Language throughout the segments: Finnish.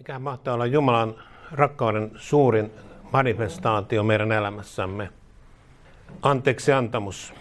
Mikä mahtaa olla Jumalan rakkauden suurin manifestaatio meidän elämässämme? Anteeksiantamus.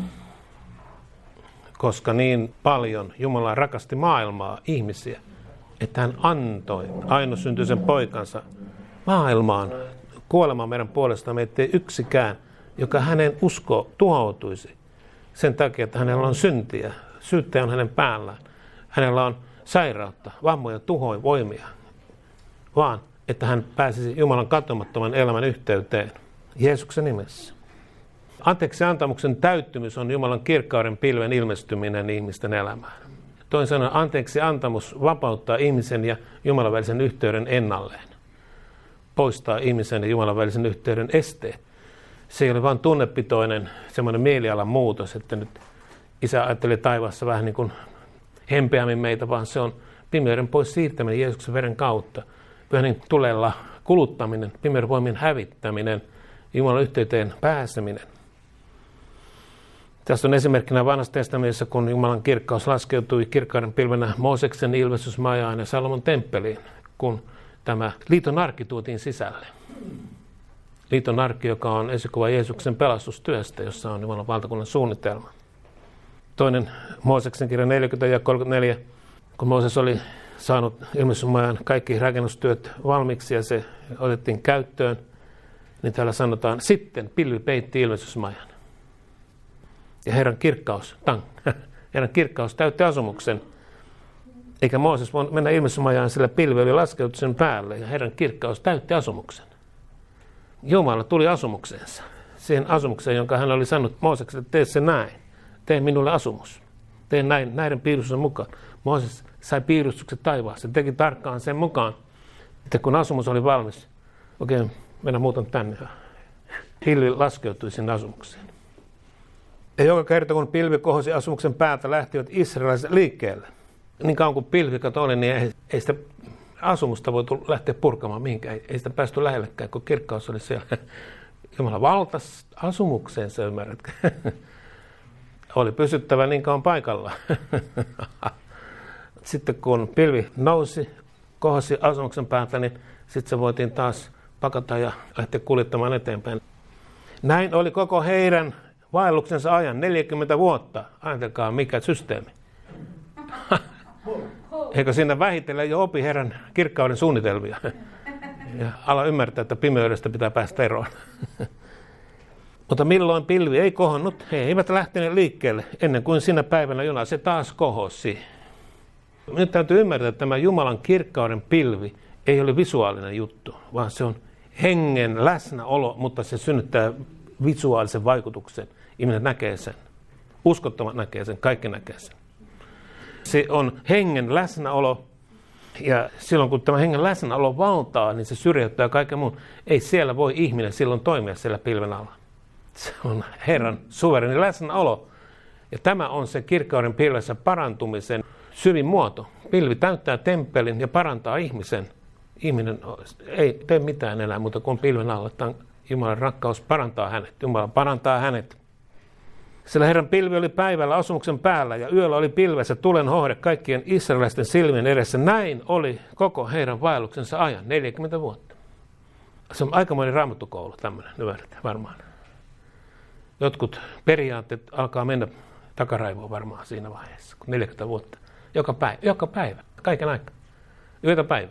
Koska niin paljon Jumala rakasti maailmaa, ihmisiä, että hän antoi ainoasyntyisen poikansa maailmaan kuolemaan meidän puolestamme, ettei yksikään, joka hänen usko tuhoutuisi sen takia, että hänellä on syntiä. Syyttäjä on hänen päällään. Hänellä on sairautta, vammoja, tuhoja, voimia, vaan että hän pääsisi Jumalan katomattoman elämän yhteyteen Jeesuksen nimessä. Anteeksiantamuksen täyttymys on Jumalan kirkkauden pilven ilmestyminen ihmisten elämään. Toisin sanoen anteeksiantamus vapauttaa ihmisen ja Jumalan välisen yhteyden ennalleen. Poistaa ihmisen ja Jumalan välisen yhteyden esteet. Se ei ole vain tunnepitoinen semmoinen mielialan muutos, että nyt Isä ajatteli taivaassa vähän niin kuin hempeämmin meitä, vaan se on pimeyden pois siirtäminen Jeesuksen veren kautta. Pyhän tulella kuluttaminen, pimeyden voimien hävittäminen, Jumalan yhteyteen pääseminen. Tästä on esimerkkinä Vanhassa testamentissa, kun Jumalan kirkkaus laskeutui kirkkauden pilvenä Mooseksen ilmestysmajaan ja Salomon temppeliin, kun tämä liiton arki tuotiin sisälle. Liiton arki, joka on esikuva Jeesuksen pelastustyöstä, jossa on Jumalan valtakunnan suunnitelma. Toinen Mooseksen kirja 40 ja 34, kun Mooses oli saanut ilmestysmajan kaikki rakennustyöt valmiiksi ja se otettiin käyttöön, niin täällä sanotaan, sitten pilvi peitti ilmestysmajan. Ja Herran kirkkaus täytti asumuksen. Eikä Mooses voi mennä ilmestysmajaan, sillä pilvi oli laskeutunut sen päälle ja Herran kirkkaus täytti asumuksen. Jumala tuli asumukseensa. Siihen asumukseen, jonka hän oli sanonut Moosekselle, tee se näin. Tee minulle asumus. Tee näiden piirustuksen mukaan. Mooses sai piirustukset taivaassa. Teki tarkkaan sen mukaan, että kun asumus oli valmis, mennään muutan tänne. Pilvi laskeutui sinne asumukseen. Ja joka kerta, kun pilvi kohosi asumuksen päältä, lähtivät israelilaiset liikkeelle. Niin kauan kuin pilvi oli, niin ei sitä asumusta voitu lähteä purkamaan mihinkään. Ei sitä päästy lähellekään, kun kirkkaus oli siellä. Jumala valtasi asumukseensa, ymmärrätkö? Oli pysyttävä niin kauan paikalla. Sitten kun pilvi nousi, kohosi asumuksen päältä, niin sitten se voitiin taas pakata ja lähteä kuljettamaan eteenpäin. Näin oli koko heidän vaelluksensa ajan, 40 vuotta. Ajatelkaa, mikä systeemi. Eikö siinä vähitellen jo opi Herran kirkkauden suunnitelmia? Ja ala ymmärtää, että pimeydestä pitää päästä eroon. Mutta milloin pilvi ei kohonnut, he eivät lähteneet liikkeelle ennen kuin sinä päivänä jona se taas kohosi. Nyt täytyy ymmärtää, että tämä Jumalan kirkkauden pilvi ei ole visuaalinen juttu, vaan se on hengen läsnäolo, mutta se synnyttää visuaalisen vaikutuksen. Ihminen näkee sen. Uskottomat näkee sen, kaikki näkee sen. Se on hengen läsnäolo, ja silloin kun tämä hengen läsnäolo valtaa, niin se syrjäyttää kaiken muun. Ei siellä voi ihminen silloin toimia siellä pilven alla. Se on Herran suvereni läsnäolo. Ja tämä on se kirkkauden pilvessä parantumisen syvin muoto. Pilvi täyttää temppelin ja parantaa ihmisen. Ihminen ei tee mitään enää, mutta kun pilven alla, Jumalan rakkaus parantaa hänet. Jumala parantaa hänet. Sillä Herran pilvi oli päivällä asumuksen päällä ja yöllä oli pilvessä tulen hohde kaikkien israelaisten silmien edessä. Näin oli koko heidän vaelluksensa ajan, 40 vuotta. Se on aikamoinen raamattukoulu tämmöinen, ymmärrätte varmaan. Jotkut periaatteet alkaa mennä takaraivoon varmaan siinä vaiheessa, kun 40 vuotta. Joka päivä, kaiken aikaa, yötä päivä.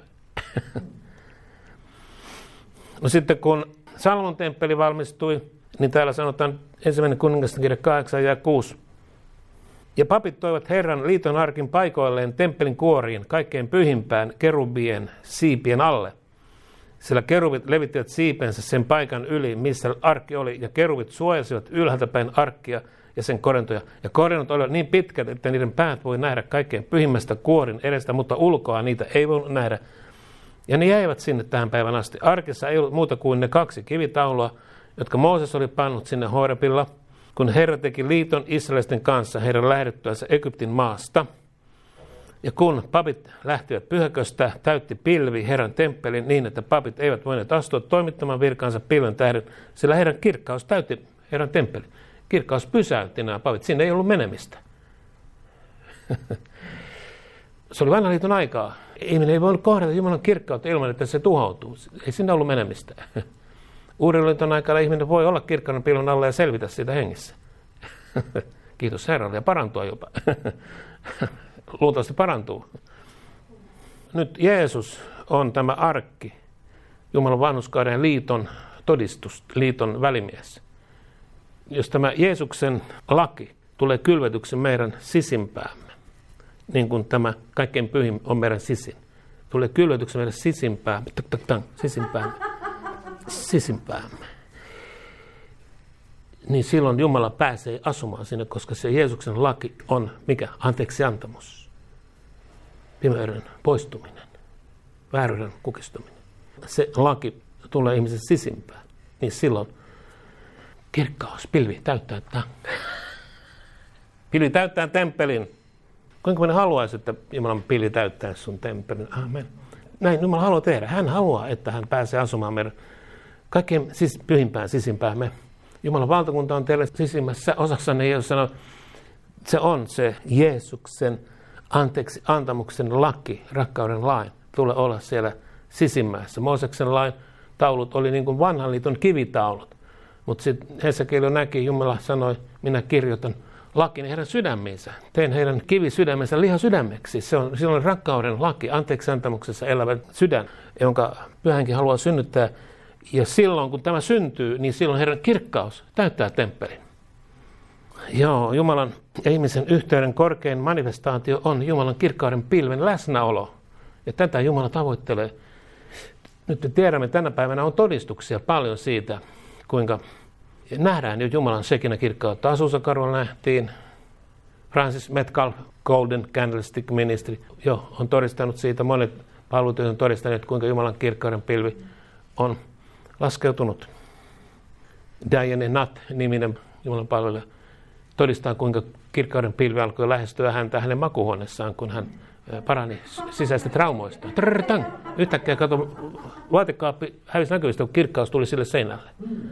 No sitten kun Salomon temppeli valmistui, niin täällä sanotaan 1. kuningasten kirja 8 ja 6. Ja papit toivat Herran liiton arkin paikoilleen temppelin kuoriin kaikkein pyhimpään kerubien siipien alle. Sillä kerubit levittivät siipensä sen paikan yli, missä arkki oli, ja kerubit suojasivat ylhäältä päin arkkia ja sen korentoja. Ja korennot olivat niin pitkät, että niiden päät voi nähdä kaikkein pyhimmästä kuorin edestä, mutta ulkoa niitä ei voi nähdä. Ja ne jäivät sinne tähän päivän asti. Arkissa ei ollut muuta kuin ne 2 kivitaulua, jotka Mooses oli pannut sinne Horebilla, kun Herra teki liiton israelisten kanssa heidän lähdettyänsä Egyptin maasta. Ja kun papit lähtivät pyhäköstä, täytti pilvi Herran temppelin niin, että papit eivät voineet astua toimittamaan virkaansa pilven tähden, sillä Herran kirkkaus täytti Herran temppelin. Kirkkaus pysäytti nämä papit. Siinä ei ollut menemistä. Se oli vanhan liiton aikaa. Ihminen ei voinut kohdata Jumalan kirkkautta ilman, että se tuhoutuu. Ei sinne ollut menemistä. Uuden liiton aikana ihminen voi olla kirkkauden pilven alla ja selvitä siitä hengissä. Kiitos Herralle ja parantua jopa. Luultavasti parantuu. Nyt Jeesus on tämä arkki, Jumalan vanhurskauden liiton todistus, liiton välimies. Jos tämä Jeesuksen laki tulee kylvetyksen meidän sisimpäämme, niin kuin tämä kaikkein pyhin on meidän sisin, tulee kylvetyksen meidän sisimpäämme, niin silloin Jumala pääsee asumaan sinne, koska se Jeesuksen laki on mikä? Anteeksiantamus, pimeyden poistuminen, vääryyden kukistuminen. Se laki tulee ihmisen sisimpään, niin silloin kirkkaus, pilvi täyttää pilvi täyttää temppelin. Kuinka moni haluaisi, että Jumalan pilvi täyttää sun temppelin? Amen. Näin Jumala haluaa tehdä. Hän haluaa, että hän pääsee asumaan meidän kaikkein pyhimpään, sisimpäämme. Jumalan valtakunta on teille sisimmässä osassanne, jos sanoo, se on se Jeesuksen anteeksi antamuksen laki, rakkauden lain, tulee olla siellä sisimmässä. Mooseksen lain taulut oli niin kuin vanhan liiton kivitaulut, mutta sitten Hesekiel näki, Jumala sanoi, minä kirjoitan lakin heidän sydämiinsä. Tein heidän kivisydämensä lihasydämeksi. Se on silloin rakkauden laki, anteeksiantamuksessa elävä sydän, jonka Pyhänkin haluaa synnyttää. Ja silloin, kun tämä syntyy, niin silloin Herran kirkkaus täyttää temppelin. Joo, Jumalan ja ihmisen yhteyden korkein manifestaatio on Jumalan kirkkauden pilven läsnäolo. Ja tätä Jumala tavoittelee. Nyt me tiedämme, tänä päivänä on todistuksia paljon siitä, kuinka nähdään jo Jumalan sekinä kirkkautta. Azusa-kadulla nähtiin. Francis Metcalfe, Golden Candlestick Ministry, on todistanut siitä. Monet palvelutyöt on todistaneet, kuinka Jumalan kirkkauden pilvi on laskeutunut. Diane Nutt-niminen Jumalan palvelija todistaa, kuinka kirkkauden pilvi alkoi lähestyä häntä hänen makuuhuoneessaan, kun hän parani sisäistä traumoista. Trrrtang! Yhtäkkiä vaatekaappi hävisi näkyvistä, kun kirkkaus tuli sille seinälle.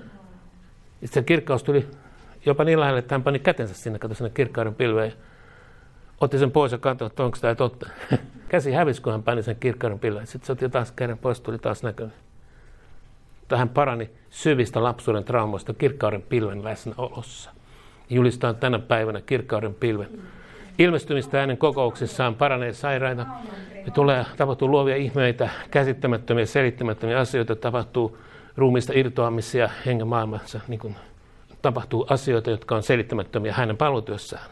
Se kirkkaus tuli jopa niin lähelle, että hän pani kätensä sinne kirkkauden pilveen ja otti sen pois ja katsoi, että onko tämä totta. Käsi hävisi, kun hän pani sen kirkkauden pilveen. Sitten se otti taas käden pois, tuli taas näkynyt. Hän parani syvistä lapsuuden traumoista kirkkauden pilven läsnäolossa. Julistaa tänä päivänä kirkkauden pilven ilmestymistä hänen kokouksissaan, paranee sairaita. Tapahtuu luovia ihmeitä, käsittämättömiä, selittämättömiä asioita, tapahtuu ruumiista irtoamisia hengen maailmassa, niin kuin tapahtuu asioita, jotka on selittämättömiä hänen palvelutyössään.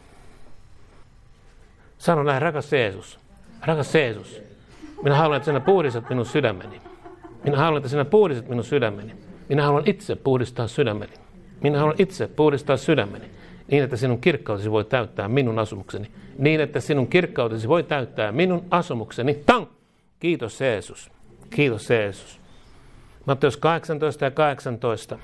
Sano näin, rakas Jeesus, minä haluan, että sinä puhdistat minun sydämeni. Minä haluan, että sinä puhdistat minun sydämeni. Minä haluan itse puhdistaa sydämeni. Minä haluan itse puhdistaa sydämeni. Niin, että sinun kirkkautesi voi täyttää minun asumukseni. Niin, että sinun kirkkautesi voi täyttää minun asumukseni. Tang! Kiitos Jeesus. Kiitos Jeesus. Matteus 18 ja 18.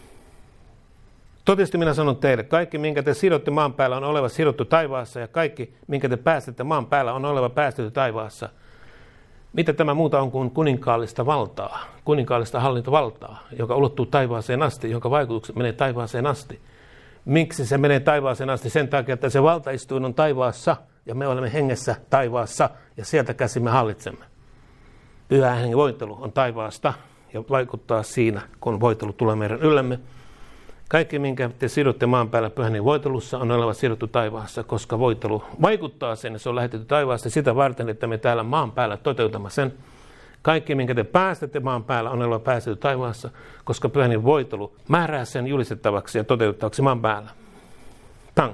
Totisesti minä sanon teille, kaikki minkä te sidotte maan päällä on oleva sidottu taivaassa ja kaikki minkä te päästätte maan päällä on oleva päästetty taivaassa. Mitä tämä muuta on kuin kuninkaallista valtaa, kuninkaallista hallintovaltaa, joka ulottuu taivaaseen asti, jonka vaikutukset menee taivaaseen asti. Miksi se menee taivaaseen asti? Sen takia, että se valtaistuin on taivaassa ja me olemme hengessä taivaassa ja sieltä käsin me hallitsemme. Pyhä hengen voitelu on taivaasta ja vaikuttaa siinä, kun voitelu tulee meidän yllämme. Kaikki, minkä te sidotte maan päällä pyhän hengen voitelussa, on oleva sidottu taivaassa, koska voitelu vaikuttaa sen ja se on lähetetty taivaasta sitä varten, että me täällä maan päällä toteutamme sen. Kaikki, minkä te päästätte maan päällä, on oleva päästetty taivaassa, koska pyhän hengen voitelu määrää sen julistettavaksi ja toteutettavaksi maan päällä. Tang.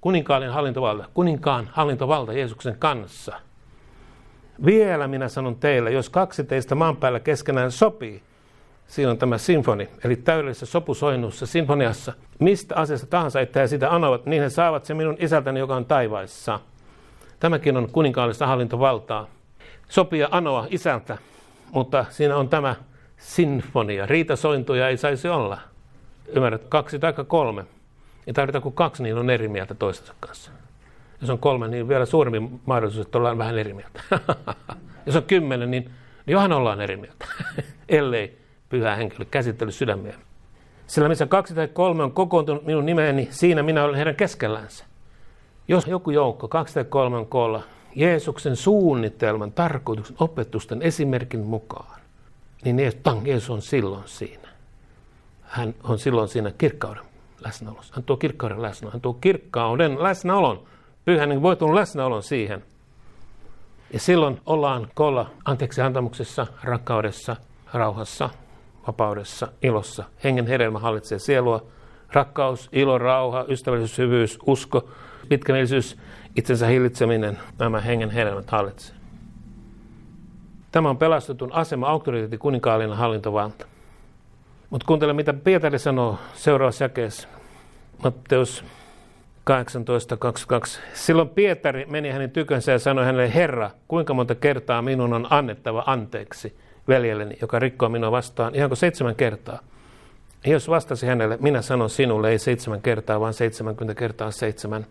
Kuninkaan hallintovalta Jeesuksen kanssa. Vielä minä sanon teille, jos kaksi teistä maan päällä keskenään sopii, siinä on tämä sinfoni, eli täydellisessä sopusoinnussa, sinfoniassa, mistä asiasta tahansa, että he sitä anovat, niin he saavat se minun isältäni, joka on taivaissa. Tämäkin on kuninkaallista hallintovaltaa. Sopia anoa isältä, mutta siinä on tämä sinfonia. Riitasointuja ei saisi olla. Ymmärrät, 2 tai 3. Ei tarvita kuin 2, niin on eri mieltä toistensa kanssa. Jos on 3, niin vielä suurempi mahdollisuus, että ollaan vähän eri mieltä. Jos on 10, niin johan ollaan eri mieltä, ellei pyhä henkilö käsittely sydämiä. Sillä missä 2 tai 3 on kokoontunut minun nimeeni, siinä minä olen heidän keskellänsä. Jos joku joukko, 2 tai 3 on koolla Jeesuksen suunnitelman, tarkoituksen, opetusten, esimerkin mukaan, niin Jeesus on silloin siinä. Hän on silloin siinä kirkkauden läsnäolossa. Hän tuo kirkkauden läsnäolon. Hän tuo kirkkauden läsnäolon. Pyhän niin voitun läsnäolon siihen. Ja silloin ollaan koolla anteeksiantamuksessa, rakkaudessa, rauhassa, vapaudessa, ilossa. Hengen hedelmä hallitsee sielua. Rakkaus, ilo, rauha, ystävällisyys, hyvyys, usko, pitkämielisyys, itsensä hillitseminen, nämä hengen hedelmät hallitsee. Tämä on pelastetun asema, auktoriteetti, kuninkaallinen hallintovalta. Mutta kuuntele, mitä Pietari sanoo seuraavassa jakeessa. Matteus 18:22. Silloin Pietari meni hänen tykönsä ja sanoi hänelle, Herra, kuinka monta kertaa minun on annettava anteeksi veljelleni, joka rikkoo minua vastaan? Ihanko 7 kertaa? Ja Jeesus vastasi hänelle, minä sanon sinulle, ei 7 kertaa, vaan 70 kertaa 7.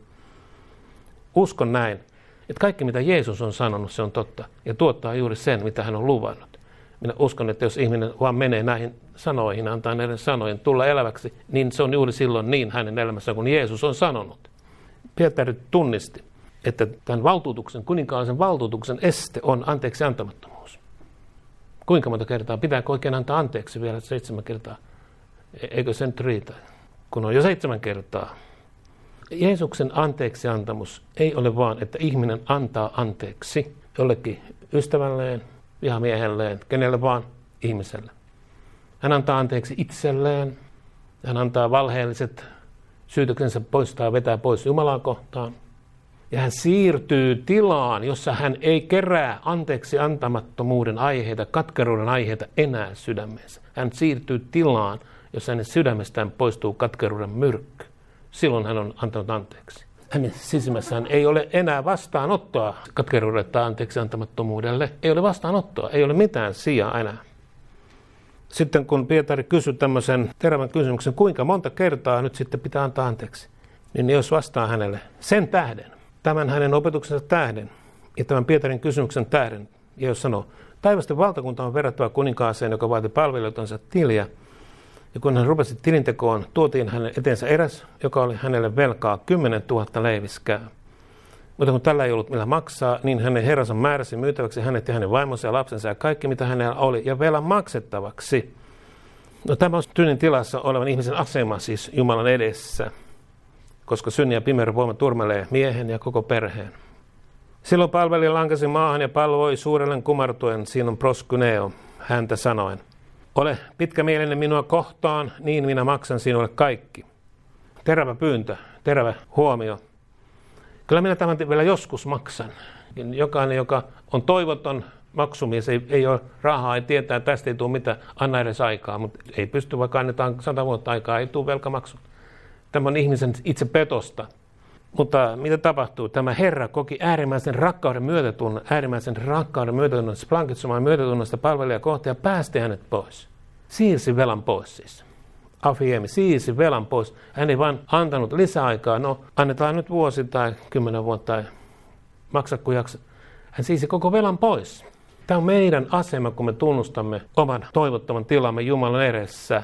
Uskon näin, että kaikki mitä Jeesus on sanonut, se on totta. Ja tuottaa juuri sen, mitä hän on luvannut. Minä uskon, että jos ihminen vaan menee näihin sanoihin, antaa näiden sanojen tulla eläväksi, niin se on juuri silloin niin hänen elämässään, kun Jeesus on sanonut. Pietari tunnisti, että tämän valtuutuksen, kuninkaallisen valtuutuksen este on anteeksi antamattomuus. Kuinka monta kertaa? Pitääkö oikein antaa anteeksi vielä 7 kertaa? Eikö se nyt riitä, kun on jo 7 kertaa? Jeesuksen anteeksiantamus ei ole vaan, että ihminen antaa anteeksi jollekin ystävälleen, vihamiehelleen, kenelle vaan ihmiselle. Hän antaa anteeksi itselleen, hän antaa valheelliset syytöksensä poistaa, vetää pois Jumalaa kohtaan. Ja hän siirtyy tilaan, jossa hän ei kerää anteeksi antamattomuuden aiheita, katkeruuden aiheita enää sydämeensä. Hän siirtyy tilaan, jossa hänen sydämestään poistuu katkeruuden myrkky. Silloin hän on antanut anteeksi. Hänen sisimmässään ei ole enää vastaanottoa katkeruudelle tai anteeksi antamattomuudelle. Ei ole vastaanottoa, ei ole mitään sijaa enää. Sitten kun Pietari kysyi tämmöisen terävän kysymyksen, kuinka monta kertaa nyt sitten pitää antaa anteeksi, niin jos vastaa hänelle sen tähden, tämän hänen opetuksensa tähden ja tämän Pietarin kysymyksen tähden, ja jos sanoo, taivasten valtakunta on verrattava kuninkaaseen, joka vaati palvelijoitansa tiliä, ja kun hän rupesi tilintekoon, tuotiin hänen eteensä eräs, joka oli hänelle velkaa 10 000 leiviskää. Mutta kun tällä ei ollut millä maksaa, niin hänen herransa määräsi myytäväksi hänet ja hänen vaimonsa ja lapsensa ja kaikki, mitä hänellä oli, ja velan maksettavaksi. No, tämä on synnin tilassa olevan ihmisen asema siis Jumalan edessä, koska synnin ja pimeyden voima turmelee miehen ja koko perheen. Silloin palvelija lankasi maahan ja palvoi suurellen kumartuen, siinä on proskyneo, häntä sanoen. Ole pitkämielinen minua kohtaan, niin minä maksan sinulle kaikki. Terävä pyyntö, terävä huomio. Kyllä minä tämän vielä joskus maksan. Jokainen, joka on toivoton maksumies, ei ole rahaa, ei tietää, että tästä ei tule mitään, anna edes aikaa, mutta ei pysty, vaikka annetaan 100 vuotta aikaa, ei tule velkamaksu. Tämä on ihmisen itse petosta. Mutta mitä tapahtuu? Tämä Herra koki äärimmäisen rakkauden myötätunnon, splankitsomaan myötätunnosta palvelija kohta ja päästi hänet pois. Siirsi velan pois siis. Afiemi siirsi velan pois. Hän ei vaan antanut lisäaikaa. No, annetaan nyt vuosi tai 10 vuotta tai maksa kun jaksa. Hän siirsi koko velan pois. Tämä on meidän asema, kun me tunnustamme oman toivottavan tilamme Jumalan edessä.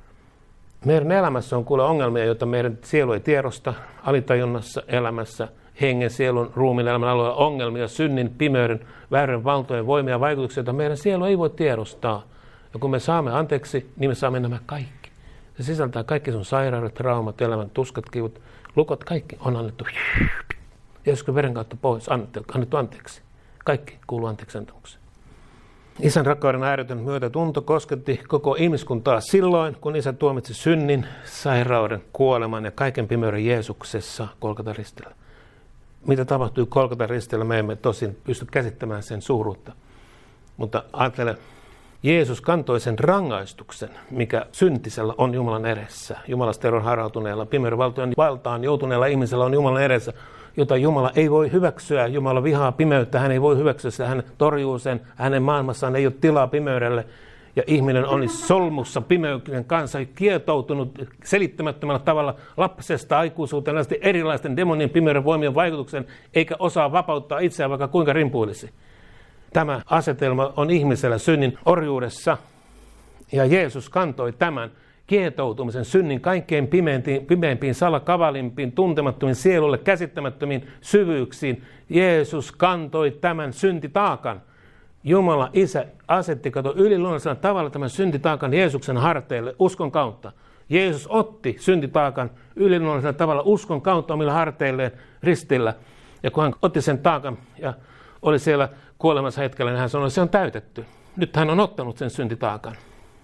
Meidän elämässä on kuule ongelmia, joita meidän sielu ei tiedosta, alitajunnassa elämässä, hengen, sielun, ruumiin elämän alueella ongelmia, synnin, pimeyden, väärän valtojen voimia ja vaikutuksia, joita meidän sielu ei voi tiedostaa. Ja kun me saamme anteeksi, niin me saamme nämä kaikki. Se sisältää kaikki sun sairaudet, traumat, elämän tuskat, kivut, lukot, kaikki on annettu. Jeesuksen veren kautta pois, annettu anteeksi. Kaikki kuuluu anteeksi antamukseen. Isän rakkauden ääretön myötätunto kosketti koko ihmiskuntaa silloin, kun Isä tuomitsi synnin, sairauden, kuoleman ja kaiken pimeyden Jeesuksessa Golgatan ristillä. Mitä tapahtui Golgatan ristillä, me emme tosin pysty käsittämään sen suuruutta. Mutta ajattele, Jeesus kantoi sen rangaistuksen, mikä syntisellä on Jumalan edessä. Jumalasta eron harautuneella, pimeyden valtaan joutuneella ihmisellä on Jumalan edessä, jota Jumala ei voi hyväksyä. Jumala vihaa pimeyttä, hän ei voi hyväksyä sitä, hän torjuu sen, hänen maailmassaan ei ole tilaa pimeydelle. Ja ihminen on solmussa pimeyden kanssa kietoutunut selittämättömällä tavalla lapsesta aikuisuuteen erilaisten demonien pimeyden voimien vaikutuksen, eikä osaa vapauttaa itseään vaikka kuinka rimpuilisi. Tämä asetelma on ihmisellä synnin orjuudessa, ja Jeesus kantoi tämän, kietoutumisen synnin kaikkein pimeimpiin, salakavalimpiin, tuntemattomiin sielulle, käsittämättömiin syvyyksiin. Jeesus kantoi tämän syntitaakan. Jumala Isä asetti yliluonnollisella tavalla tämän syntitaakan Jeesuksen harteille uskon kautta. Jeesus otti syntitaakan yliluonnollisella tavalla uskon kautta omilla harteilleen ristillä. Ja kun hän otti sen taakan ja oli siellä kuolemassa hetkellä, niin hän sanoi, että se on täytetty. Nyt hän on ottanut sen syntitaakan.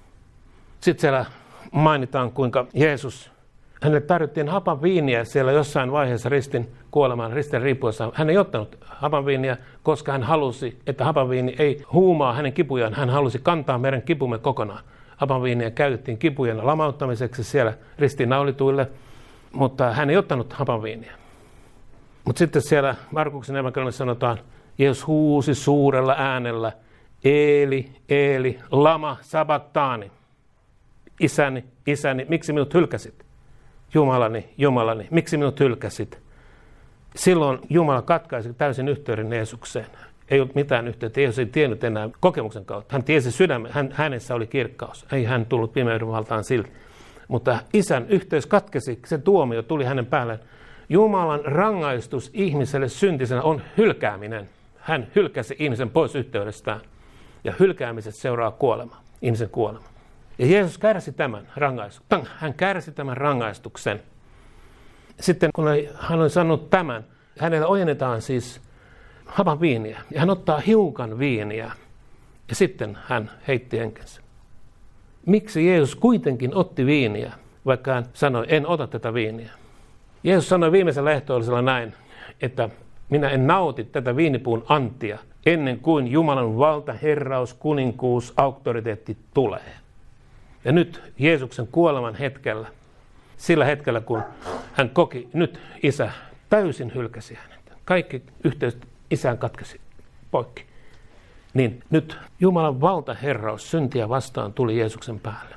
Sitten siellä mainitaan, kuinka hänelle tarjottiin hapanviiniä siellä jossain vaiheessa ristin riippuessa. Hän ei ottanut hapanviiniä, koska hän halusi, että hapanviini ei huumaa hänen kipujaan. Hän halusi kantaa meidän kipumme kokonaan. Hapanviiniä käytettiin kipujen lamauttamiseksi siellä ristiinnaulituille, mutta hän ei ottanut hapanviiniä. Mutta sitten siellä Markuksen evankeliumissa sanotaan, Jeesus huusi suurella äänellä, Eeli, Eeli, lama sabachthani. Isäni, isäni, miksi minut hylkäsit? Jumalani, Jumalani, miksi minut hylkäsit? Silloin Jumala katkaisi täysin yhteyden Jeesukseen. Ei ollut mitään yhteyttä, Jeesus ei tiennyt enää kokemuksen kautta. Hän tiesi sydämen, hänessä oli kirkkaus. Ei hän tullut pimeyden valtaan silti. Mutta Isän yhteys katkesi, se tuomio tuli hänen päälleen. Jumalan rangaistus ihmiselle syntisenä on hylkääminen. Hän hylkäsi ihmisen pois yhteydestään. Ja hylkäämisestä seuraa kuolema, ihmisen kuolema. Ja Jeesus kärsi tämän rangaistuksen. Hän kärsi tämän rangaistuksen. Sitten kun hän on sanonut tämän, hänelle ojennetaan siis hapanviiniä. Ja hän ottaa hiukan viiniä. Ja sitten hän heitti henkensä. Miksi Jeesus kuitenkin otti viiniä, vaikka hän sanoi, en ota tätä viiniä? Jeesus sanoi viimeisellä ehtoollisella näin, että minä en nauti tätä viinipuun antia ennen kuin Jumalan valta, herraus, kuninkuus, auktoriteetti tulee. Ja nyt Jeesuksen kuoleman hetkellä, sillä hetkellä kun hän koki, nyt Isä täysin hylkäsi hänet. Kaikki yhteys Isään katkesi poikki. Niin nyt Jumalan valta, herraus, syntiä vastaan tuli Jeesuksen päälle.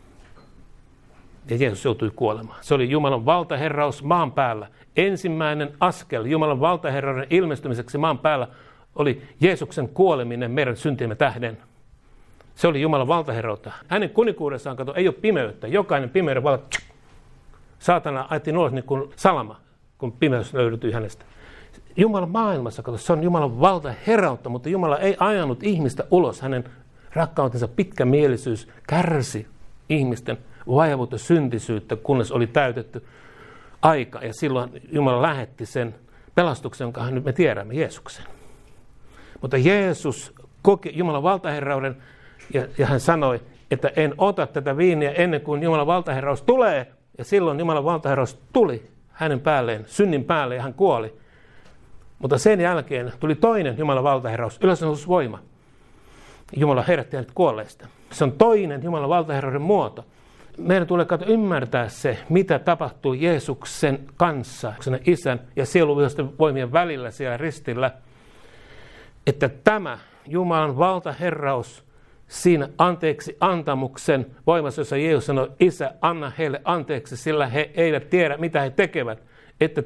Ja Jeesus joutui kuolemaan. Se oli Jumalan valtaherraus maan päällä. Ensimmäinen askel Jumalan valtaherrauden ilmestymiseksi maan päällä oli Jeesuksen kuoleminen meidän syntiemme tähden. Se oli Jumalan valtaherrautta. Hänen kuninkuudessaan, ei ole pimeyttä. Jokainen pimeyden valta, saatana ajettiin ulos niin kuin salama, kun pimeys löydetyi hänestä. Jumalan maailmassa, se on Jumalan valtaherrautta, mutta Jumala ei ajanut ihmistä ulos. Hänen rakkautensa pitkämielisyys kärsi ihmisten vaivavuutta syntisyyttä, kunnes oli täytetty aika. Ja silloin Jumala lähetti sen pelastuksen, jonka nyt me tiedämme, Jeesuksen. Mutta Jeesus koki Jumalan valtaherrauden ja hän sanoi, että en ota tätä viiniä ennen kuin Jumalan valtaherraus tulee. Ja silloin Jumalan valtaherraus tuli hänen päälleen, synnin päälle ja hän kuoli. Mutta sen jälkeen tuli toinen Jumalan valtaherraus, ylösnoususvoima. Jumala herätti hänet kuolleista. Se on toinen Jumalan valtaherrauden muoto. Meidän tulee ymmärtää se, mitä tapahtui Jeesuksen kanssa, Isän ja sieluvihollisten voimien välillä siellä ristillä. Että tämä Jumalan valtaherraus siinä anteeksi antamuksen voimassa, jossa Jeesus sanoi, Isä, anna heille anteeksi, sillä he eivät tiedä, mitä he tekevät. Että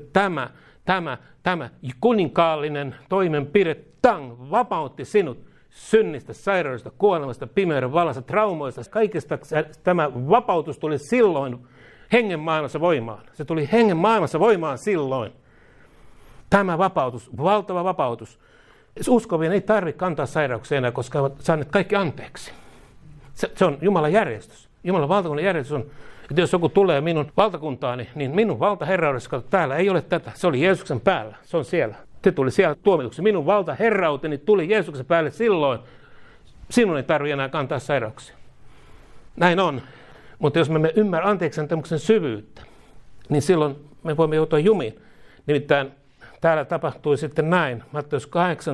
tämä kuninkaallinen toimenpide vapautti sinut synnistä, sairaudesta, kuolemasta, pimeyden vallasta, traumoista. Kaikesta tämä vapautus tuli silloin hengen maailmassa voimaan. Se tuli hengen maailmassa voimaan silloin. Tämä vapautus, valtava vapautus. Uskovien ei tarvitse kantaa sairauksia enää, koska ovat saaneet kaikki anteeksi. Se on Jumalan järjestys. Jumalan valtakunnan järjestys on, että jos joku tulee minun valtakuntaani, niin minun valtaherraudessa, täällä ei ole tätä. Se oli Jeesuksen päällä. Se on siellä. Se tuli siellä tuomituksi. Minun valtaherrauteni tuli Jeesuksen päälle silloin. Sinun ei tarvitse enää kantaa sairauksia. Näin on. Mutta jos me emme ymmärrä anteeksiantamuksen syvyyttä, niin silloin me voimme joutua jumiin. Nimittäin täällä tapahtui sitten näin. Matteus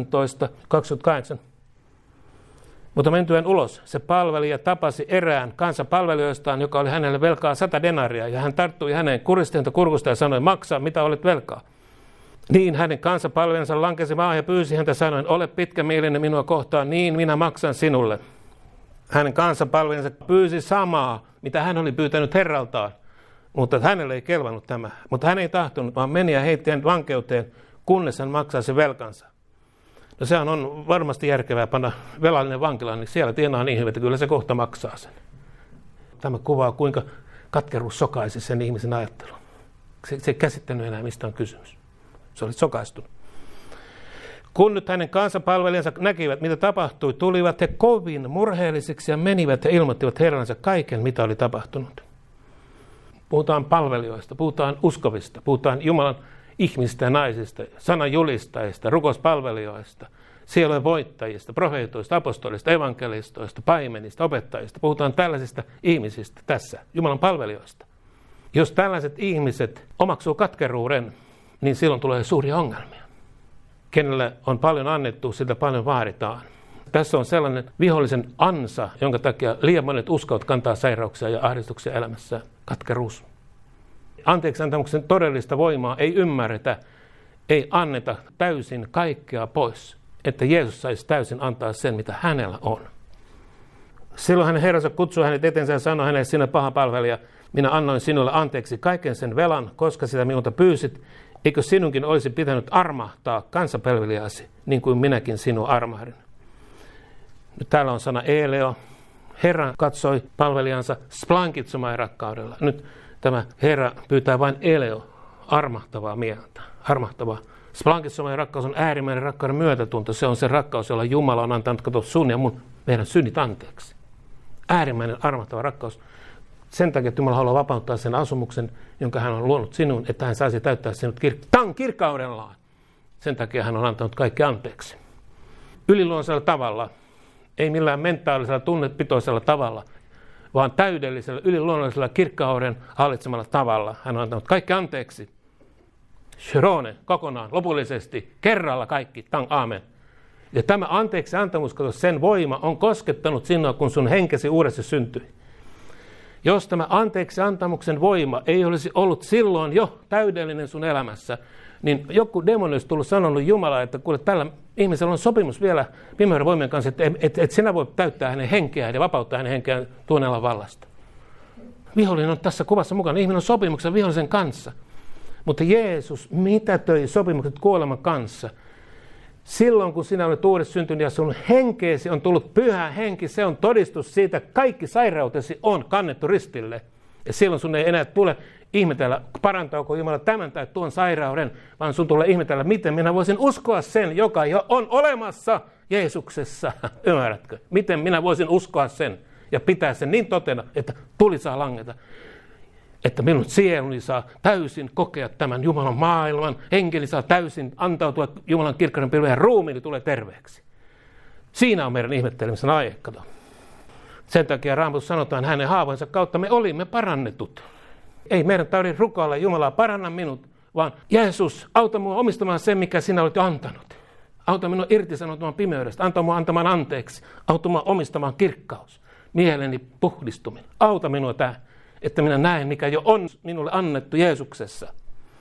18:28. Mutta mentyen ulos, se palvelija tapasi erään kansapalvelijoistaan, joka oli hänelle velkaa 100 denaria. Ja hän tarttui häneen, kuristi häntä kurkusta ja sanoi, maksaa mitä olet velkaa. Niin hänen kansapalvelijansa lankesi maahan ja pyysi häntä sanoen, ole pitkämielinen minua kohtaan, niin minä maksan sinulle. Hänen kansapalvelijansa pyysi samaa, mitä hän oli pyytänyt herraltaan, mutta hänelle ei kelvannut tämä. Mutta hän ei tahtonut, vaan meni ja heitti hänet vankeuteen, kunnes hän maksaisi velkansa. No sehän on varmasti järkevää panna velallinen vankilaan, niin siellä tienaa niin hyvin, että kyllä se kohta maksaa sen. tämä kuvaa, kuinka katkeruus sokaisi sen ihmisen ajattelun. Se ei käsittänyt enää, mistä on kysymys. Se oli sokaistunut. Kun nyt hänen kansanpalvelijansa näkivät, mitä tapahtui, tulivat he kovin murheellisiksi ja menivät ja ilmoittivat herransa kaiken, mitä oli tapahtunut. Puhutaan palvelijoista, puhutaan uskovista, puhutaan Jumalan ihmistä ja naisista, sananjulistajista, rukouspalvelijoista, sielujen voittajista, profeetoista, apostolista, evankelistoista, paimenista, opettajista. Puhutaan tällaisista ihmisistä tässä, Jumalan palvelijoista. Jos tällaiset ihmiset omaksuu katkeruuden, niin silloin tulee suuria ongelmia. Kenelle on paljon annettu, sitä paljon vaaditaan. Tässä on sellainen vihollisen ansa, jonka takia liian monet uskovat kantaa sairauksia ja ahdistuksia elämässä. Katkeruus. Anteeksiantamuksen todellista voimaa ei ymmärretä, ei anneta täysin kaikkea pois, että Jeesus saisi täysin antaa sen, mitä hänellä on. Silloin hänen herransa kutsui hänet etensä ja sanoi hänelle, sinä paha palvelija, minä annoin sinulle anteeksi kaiken sen velan, koska sitä minulta pyysit. Eikö sinunkin olisi pitänyt armahtaa kansanpalvelijasi, niin kuin minäkin sinua armahdin? Nyt täällä on sana eleo. Herra katsoi palvelijansa splankitsomai rakkaudella. Nyt tämä Herra pyytää vain eleo, armahtavaa mieltä. Armahtavaa. Splankitsomai rakkaus on äärimmäinen rakkauden myötätunto. Se on se rakkaus, jolla Jumala on antanut sun ja mun meidän synnit anteeksi. Äärimmäinen armahtava rakkaus. Sen takia, että Jumala haluaa vapauttaa sen asumuksen, jonka hän on luonut sinuun, että hän saisi täyttää sinut kirkkaudellaan. Sen takia hän on antanut kaikki anteeksi. Yliluonnoisella tavalla, ei millään mentaalisella tunnepitoisella tavalla, vaan täydellisellä, yliluonnollisella kirkkauden hallitsemalla tavalla. Hän on antanut kaikki anteeksi. Shirone, kokonaan, lopullisesti, kerralla kaikki, aamen. Ja tämä anteeksi antamus, sen voima on koskettanut sinua, kun sun henkesi uudessa syntyi. Jos tämä anteeksi antamuksen voima ei olisi ollut silloin jo täydellinen sun elämässä, niin joku demoni olisi tullut sanonut Jumala, että kuule, tällä ihmisellä on sopimus vielä pimeyden voimien kanssa, että et sinä voi täyttää hänen henkeään ja vapauttaa hänen henkeään tuon elämän vallasta. Vihollinen on tässä kuvassa mukana. Ihminen on sopimuksessa vihollisen kanssa. Mutta Jeesus mitätöi sopimukset kuoleman kanssa. Silloin, kun sinä olet uudessa syntynyt ja sun henkeesi on tullut pyhä henki, se on todistus siitä, että kaikki sairautesi on kannettu ristille. Ja silloin sun ei enää tule ihmetellä, parantaako Jumala tämän tai tuon sairauden, vaan sun tulee ihmetellä, miten minä voisin uskoa sen, joka jo on olemassa Jeesuksessa. Ymmärrätkö? Miten minä voisin uskoa sen ja pitää sen niin totena, että tuli saa langeta. Että minun sieluni saa täysin kokea tämän Jumalan maailman, henkeni saa täysin antautua Jumalan kirkkauden pilveen ja ruumiini tulee terveeksi. Siinä on meidän ihmettelemisen aihe, kato. Sen takia Raamatussa sanotaan, hänen haavoinsa kautta me olimme parannetut. Ei meidän tarvitse rukoilla Jumalaa, paranna minut, vaan Jeesus, auta minua omistamaan sen, mikä sinä olet jo antanut. Auta minua irtisanoutumaan pimeydestä, auta minua antamaan anteeksi, auta minua omistamaan kirkkaus, mieleni puhdistuminen. Auta minua tähän, että minä näen, mikä jo on minulle annettu Jeesuksessa.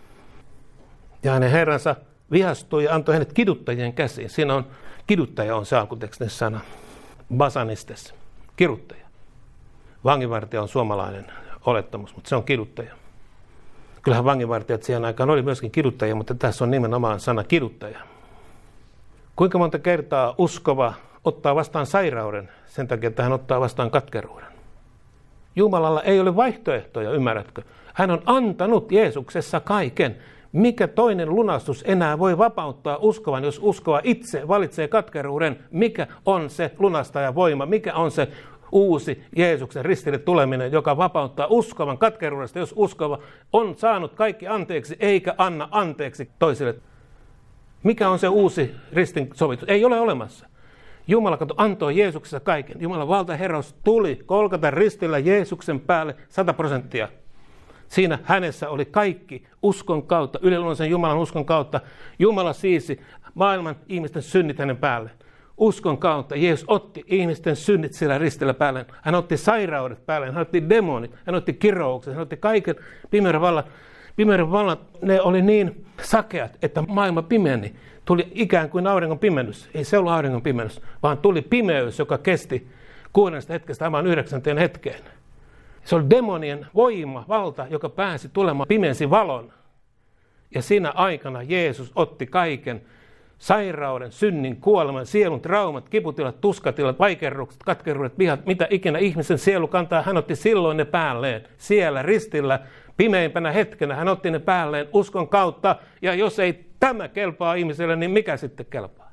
Ja hänen herransa vihastui ja antoi hänet kiduttajien käsiin. Siinä on, kiduttaja on se alkutekstin sana, basanistes, kiduttaja. Vanginvartija on suomalainen olettamus, mutta se on kiduttaja. Kyllähän vanginvartijat siihen aikaan oli myöskin kiduttajia, mutta tässä on nimenomaan sana kiduttaja. Kuinka monta kertaa uskova ottaa vastaan sairauden sen takia, että hän ottaa vastaan katkeruuden? Jumalalla ei ole vaihtoehtoja, ymmärrätkö? Hän on antanut Jeesuksessa kaiken. Mikä toinen lunastus enää voi vapauttaa uskovan, jos uskova itse valitsee katkeruuden? Mikä on se lunastaja voima? Mikä on se uusi Jeesuksen ristille tuleminen, joka vapauttaa uskovan katkeruudesta, jos uskova on saanut kaikki anteeksi, eikä anna anteeksi toisille? Mikä on se uusi ristin sovitus? Ei ole olemassa. Jumala antoi Jeesuksessa kaiken. Jumalan valtaherraus tuli Golgatan ristillä Jeesuksen päälle 100%. Siinä hänessä oli kaikki uskon kautta, yliluonnollisen Jumalan uskon kautta. Jumala siisi maailman ihmisten synnit hänen päälle. Uskon kautta Jeesus otti ihmisten synnit sillä ristillä päälle. Hän otti sairaudet päälle, hän otti demonit, hän otti kiroukset, hän otti kaiken pimeyden vallat. Pimeyden vallat, ne oli niin sakeat, että maailma pimeni. Tuli ikään kuin auringon pimennys. Ei se ollut auringon pimennys, vaan tuli pimeys, joka kesti 6 hetkestä aivan 9 hetkeen. Se oli demonien voima, valta, joka pääsi tulemaan, pimensi valon. Ja siinä aikana Jeesus otti kaiken sairauden, synnin, kuoleman, sielun traumat, kiputilat, tuskatilat, vaikerrukset, katkeruudet, vihat, mitä ikinä ihmisen sielu kantaa, hän otti silloin ne päälleen. Siellä ristillä, pimeimpänä hetkenä, hän otti ne päälleen uskon kautta. Ja jos ei tämä kelpaa ihmiselle, niin mikä sitten kelpaa?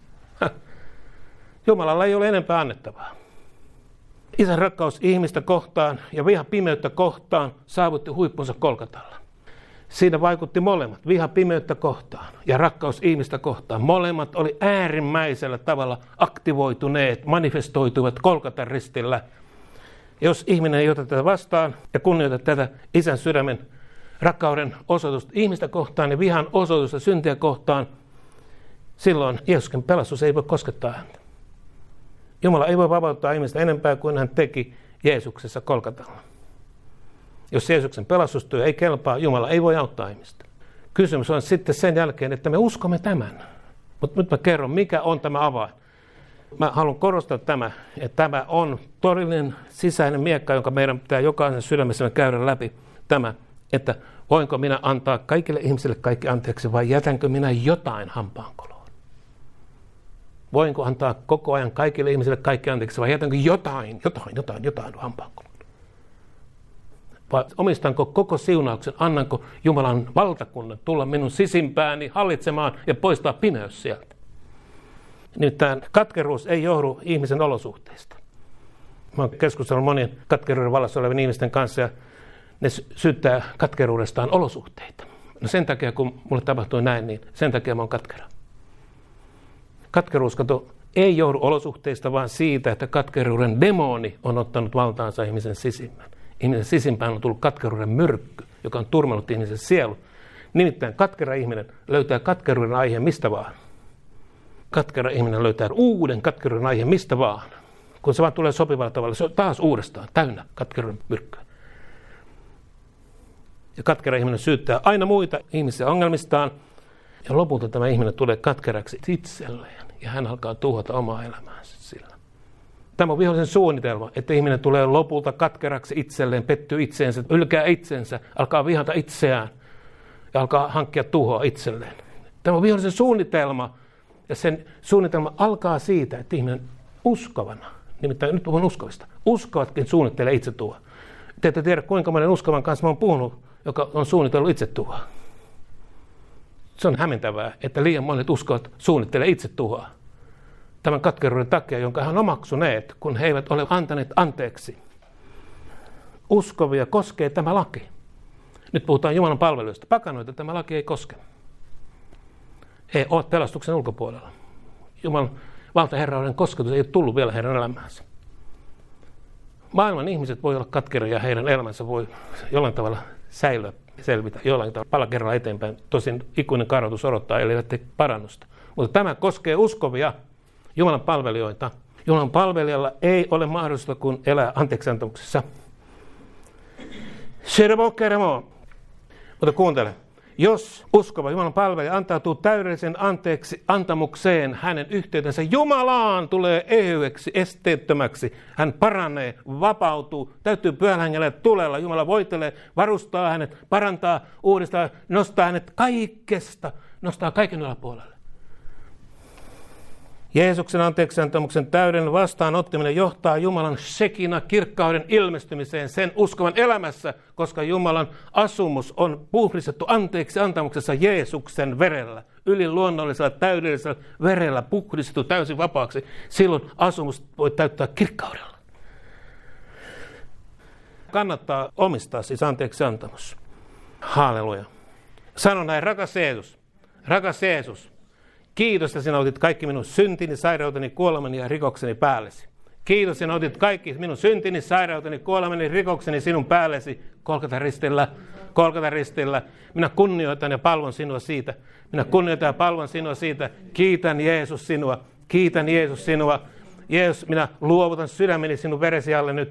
Jumalalla ei ole enempää annettavaa. Isän rakkaus ihmistä kohtaan ja viha pimeyttä kohtaan saavutti huippunsa Golgatalla. Siinä vaikutti molemmat, viha pimeyttä kohtaan ja rakkaus ihmistä kohtaan. Molemmat oli äärimmäisellä tavalla aktivoituneet, manifestoituivat Golgatan ristillä. Jos ihminen ei ota tätä vastaan ja kunnioita tätä isän sydämen rakkauden osoitusta ihmistä kohtaan ja vihan osoitusta syntiä kohtaan, silloin Jeesuksen pelastus ei voi koskettaa häntä. Jumala ei voi vapauttaa ihmistä enempää kuin hän teki Jeesuksessa Golgatalla. Jos Jeesuksen pelastustyö ei kelpaa, Jumala ei voi auttaa ihmistä. Kysymys on sitten sen jälkeen, että me uskomme tämän. Mutta nyt mä kerron, mikä on tämä avain. Mä haluan korostaa että tämä on todellinen sisäinen miekka, jonka meidän pitää jokaisen sydämessä käydä läpi. Tämä, että voinko minä antaa kaikille ihmisille kaikki anteeksi vai jätänkö minä jotain hampaankoloon? Voinko antaa koko ajan kaikille ihmisille kaikki anteeksi vai jätänkö jotain hampaankoloon? Vai omistanko koko siunauksen, annanko Jumalan valtakunnan tulla minun sisimpääni hallitsemaan ja poistaa pimeys sieltä? Nyt tämä katkeruus ei johdu ihmisen olosuhteista. Mä oon keskustellut monien katkeruuden vallassa olevien ihmisten kanssa ja ne syyttää katkeruudestaan olosuhteita. No sen takia, kun mulle tapahtui näin, niin sen takia mä oon katkera. Katkeruus ei johdu olosuhteista, vaan siitä, että katkeruuden demoni on ottanut valtaansa ihmisen sisimmän. Ihmisen sisimpään on tullut katkeruuden myrkky, joka on turmellut ihmisen sielu. Nimittäin katkera ihminen löytää katkeruuden aiheen mistä vaan. Katkera ihminen löytää uuden katkeruuden aiheen mistä vaan. Kun se vaan tulee sopivalla tavalla, se on taas uudestaan täynnä katkeruuden myrkkyä. Ja katkera ihminen syyttää aina muita ihmisiä ongelmistaan. Ja lopulta tämä ihminen tulee katkeraksi itselleen. Ja hän alkaa tuhota omaa elämäänsä sillä. Tämä on vihollisen suunnitelma, että ihminen tulee lopulta katkeraksi itselleen, pettyy itseensä, ylkää itsensä, alkaa vihata itseään ja alkaa hankkia tuhoa itselleen. Tämä on vihollisen suunnitelma ja sen suunnitelma alkaa siitä, että ihminen uskovana, nimittäin nyt puhun uskovista, uskovatkin suunnittelee itsetuhoa. Te ette tiedä, kuinka monen uskovan kanssa mä oon puhunut, joka on suunnitellut itsetuhoa. Se on hämmentävää, että liian monet uskovat suunnittelee itsetuhoa. Tämän katkeruuden takia, jonka he on omaksuneet, kun he eivät ole antaneet anteeksi. Uskovia koskee tämä laki. Nyt puhutaan Jumalan palveluista. Pakanoita tämä laki ei koske. He ovat pelastuksen ulkopuolella. Jumalan valtaherrauden kosketus ei ole tullut vielä heidän elämäänsä. Maailman ihmiset voi olla katkeria ja heidän elämänsä voi jollain tavalla selvitä jollain tavalla pala kerralla eteenpäin. Tosin ikuinen kadotus odottaa, eli ei parannusta. Mutta tämä koskee uskovia. Jumalan palvelijoita. Jumalan palvelijalla ei ole mahdollista kuin elää anteeksiantamuksessa. Mutta kuuntele. Jos uskova Jumalan palvelija antautuu täydellisen anteeksi antamukseen, hänen yhteytensä Jumalaan tulee ehyeksi, esteettömäksi. Hän paranee, vapautuu, täytyy Pyhän Hengellä tulella. Jumala voitelee, varustaa hänet, parantaa, uudistaa, nostaa hänet kaikesta, nostaa kaiken yläpuolelle. Jeesuksen anteeksiantamuksen täydellinen vastaanottaminen johtaa Jumalan shekina kirkkauden ilmestymiseen sen uskovan elämässä, koska Jumalan asumus on puhdistettu anteeksiantamuksessa Jeesuksen verellä. Yliluonnollisella täydellisellä verellä puhdistettu täysin vapaaksi. Silloin asumus voi täyttää kirkkaudella. Kannattaa omistaa siis anteeksiantamus. Halleluja. Sano näin, rakas Jeesus. Kiitos, että sinä otit kaikki minun syntini, sairauteni, kuolemani ja rikokseni päällesi. Kiitos, että sinä otit kaikki minun syntini, sairauteni, kuolemani, rikokseni sinun päällesi Golgatan ristillä. Minä kunnioitan ja palvon sinua siitä. Kiitän Jeesus sinua. Jeesus, minä luovutan sydämeni sinun veresi alle nyt.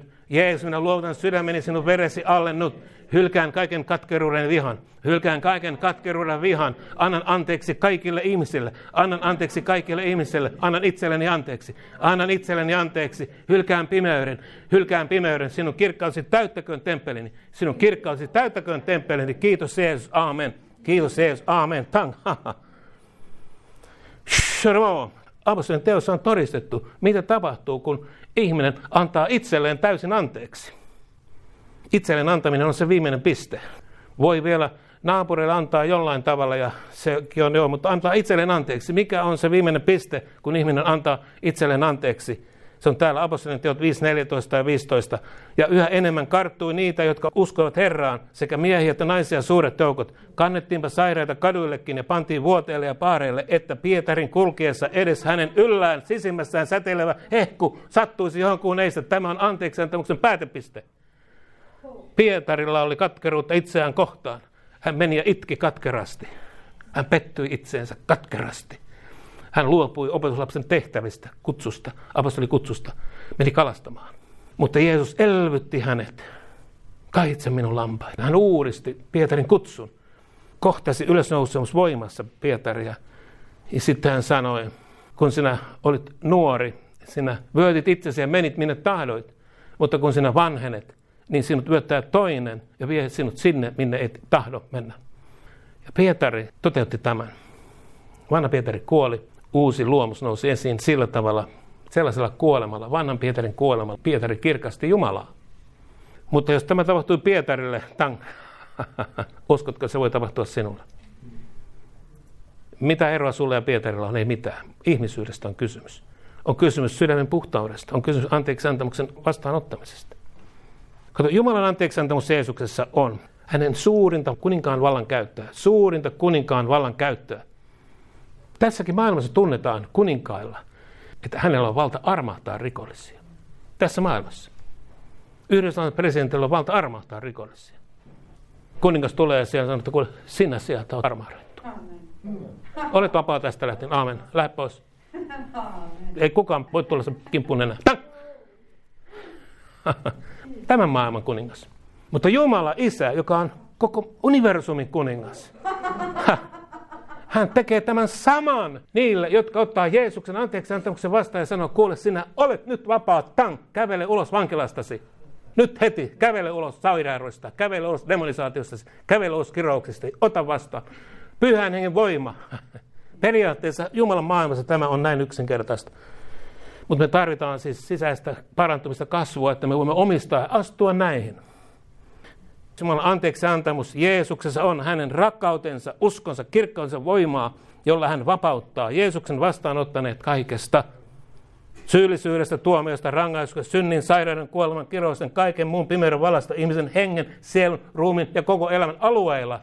Hylkään kaiken katkeruuden vihan. Annan anteeksi kaikille ihmisille. Annan itselleni anteeksi. Hylkään pimeyden. Sinun kirkkausi täyttäköön temppelini. Kiitos Jeesus. Aamen. Tang. Apostolien teossa on todistettu, mitä tapahtuu, kun ihminen antaa itselleen täysin anteeksi. Itselleen antaminen on se viimeinen piste. Voi vielä naapurille antaa jollain tavalla, ja sekin on joo, mutta antaa itselleen anteeksi. Mikä on se viimeinen piste, kun ihminen antaa itselleen anteeksi? Se on täällä Apostolien teot 5, 14 ja 15. Ja yhä enemmän karttui niitä, jotka uskoivat Herraan, sekä miehiä että naisia suuret joukot. Kannettiinpa sairaita kaduillekin ja pantiin vuoteille ja paareille, että Pietarin kulkiessa edes hänen yllään sisimmässään säteilevä hehku sattuisi johonkuun neistä. Tämä on anteeksiantamuksen päätepiste. Pietarilla oli katkeruutta itseään kohtaan. Hän meni ja itki katkerasti. Hän pettyi itseensä katkerasti. Hän luopui opetuslapsen tehtävistä, kutsusta, apostolikutsusta, meni kalastamaan. Mutta Jeesus elvytti hänet. Kaitse minun lampaita. Hän uudisti Pietarin kutsun. Kohtasi ylösnousemusvoimassa Pietaria. Ja sitten hän sanoi, kun sinä olit nuori, sinä vyötit itsesi ja menit minne tahdoit. Mutta kun sinä vanhenet, niin sinut vyöttää toinen ja vie sinut sinne, minne et tahdo mennä. Ja Pietari toteutti tämän. Vanha Pietari kuoli. Uusi luomus nousi esiin sillä tavalla, sellaisella kuolemalla, vanhan Pietarin kuolemalla. Pietari kirkasti Jumalaa. Mutta jos tämä tapahtui Pietarille, uskotko, se voi tapahtua sinulle? Mitä eroa sulle ja Pietarilla on? Ei mitään. Ihmisyydestä on kysymys. On kysymys sydämen puhtaudesta. On kysymys anteeksiantamuksen vastaanottamisesta. Kato, Jumalan anteeksiantamus Jeesuksessa on hänen suurinta kuninkaan vallan käyttöä. Suurinta kuninkaan vallan käyttöä. Tässäkin maailmassa tunnetaan kuninkailla, että hänellä on valta armahtaa rikollisia. Tässä maailmassa. Yhdysvaltain presidentillä on valta armahtaa rikollisia. Kuningas tulee ja siellä sanoo, että kuule, sinä sieltä olet armahdettu. Olet vapaa tästä lähtien. Aamen. Lähde pois. Ei kukaan voi tulla sen kimppuun enää. Tämän maailman kuningas. Mutta Jumala Isä, joka on koko universumin kuningas. Hän tekee tämän saman niille, jotka ottaa Jeesuksen anteeksiantamuksen vastaan ja sanoo, kuule, sinä olet nyt vapaa, kävele ulos vankilastasi. Nyt heti, kävele ulos sairaudesta, kävele ulos demonisaatiostasi, kävele ulos kirouksista, ota vastaan. Pyhän hengen voima. Periaatteessa Jumalan maailmassa tämä on näin yksinkertaista. Mutta me tarvitaan siis sisäistä parantumista, kasvua, että me voimme omistaa ja astua näihin. Jumalan anteeksiantamus Jeesuksessa on hänen rakkautensa, uskonsa, kirkkaunsa voimaa, jolla hän vapauttaa Jeesuksen vastaanottaneet kaikesta. Syyllisyydestä, tuomiosta, rangaisuksesta, synnin, sairauden, kuoleman, kirousten, kaiken muun pimeyden valasta, ihmisen hengen, sielun, ruumiin ja koko elämän alueilla.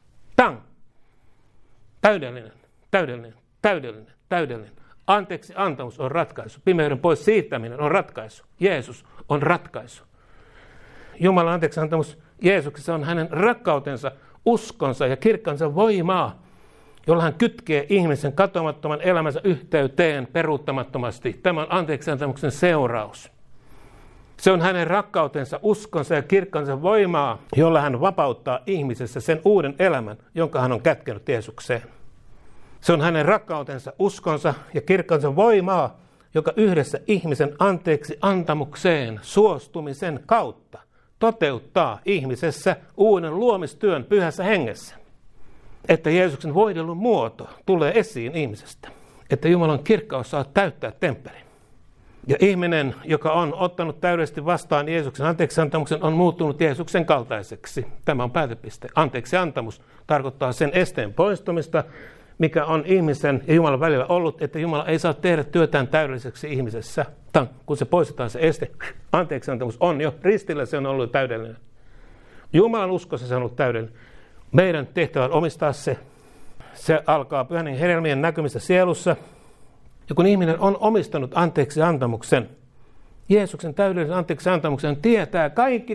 Täydellinen, täydellinen, täydellinen, täydellinen. Anteeksi antamus on ratkaisu. Pimeyden pois siirtäminen on ratkaisu. Jeesus on ratkaisu. Jumalan anteeksiantamus Jeesuksessa on hänen rakkautensa, uskonsa ja kirkkansa voimaa, jolla hän kytkee ihmisen katoamattoman elämänsä yhteyteen peruuttamattomasti. Tämä on anteeksiantamuksen seuraus. Se on hänen rakkautensa, uskonsa ja kirkkansa voimaa, jolla hän vapauttaa ihmisessä sen uuden elämän, jonka hän on kätkenyt Jeesukseen. Se on hänen rakkautensa, uskonsa ja kirkkansa voimaa, joka yhdessä ihmisen anteeksi antamukseen suostumisen kautta toteuttaa ihmisessä uuden luomistyön pyhässä hengessä. Että Jeesuksen voidellun muoto tulee esiin ihmisestä. Että Jumalan kirkkaus saa täyttää temppelin. Ja ihminen, joka on ottanut täydellisesti vastaan Jeesuksen anteeksiantamuksen, on muuttunut Jeesuksen kaltaiseksi. Tämä on päätepiste. Anteeksiantamus tarkoittaa sen esteen poistumista, mikä on ihmisen ja Jumalan välillä ollut, että Jumala ei saa tehdä työtään täydelliseksi ihmisessä. Kun se poistetaan se este, anteeksiantamus on jo ristillä, se on ollut täydellinen. Jumalan uskossa se on ollut täydellinen. Meidän tehtävä on omistaa se. Se alkaa pyhän hedelmien näkymistä sielussa. Ja kun ihminen on omistanut anteeksiantamuksen, Jeesuksen täydellisen anteeksiantamuksen, tietää kaikki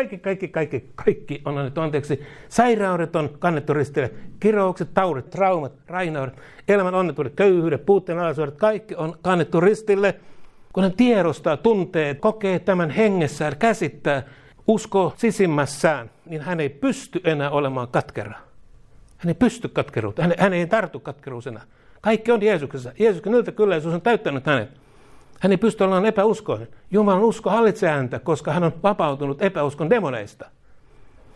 on annettu anteeksi. Sairaudet on kannettu ristille, kiroukset, taudit, traumat, rainaudet, elämän onnettomuudet, köyhyydet, puutteen alaisuudet, kaikki on kannettu ristille. Kun hän tiedostaa, tuntee, kokee tämän hengessään, käsittää, uskoo sisimmässään, niin hän ei pysty enää olemaan katkera. Hän ei pysty katkeruuteen, hän ei tartu katkeruusena. Kaikki on Jeesuksessa. Jeesuksen yltäkylläisyys on täyttänyt hänet. Hän ei pysty olemaan epäuskoinen. Jumalan usko hallitsee häntä, koska hän on vapautunut epäuskon demoneista.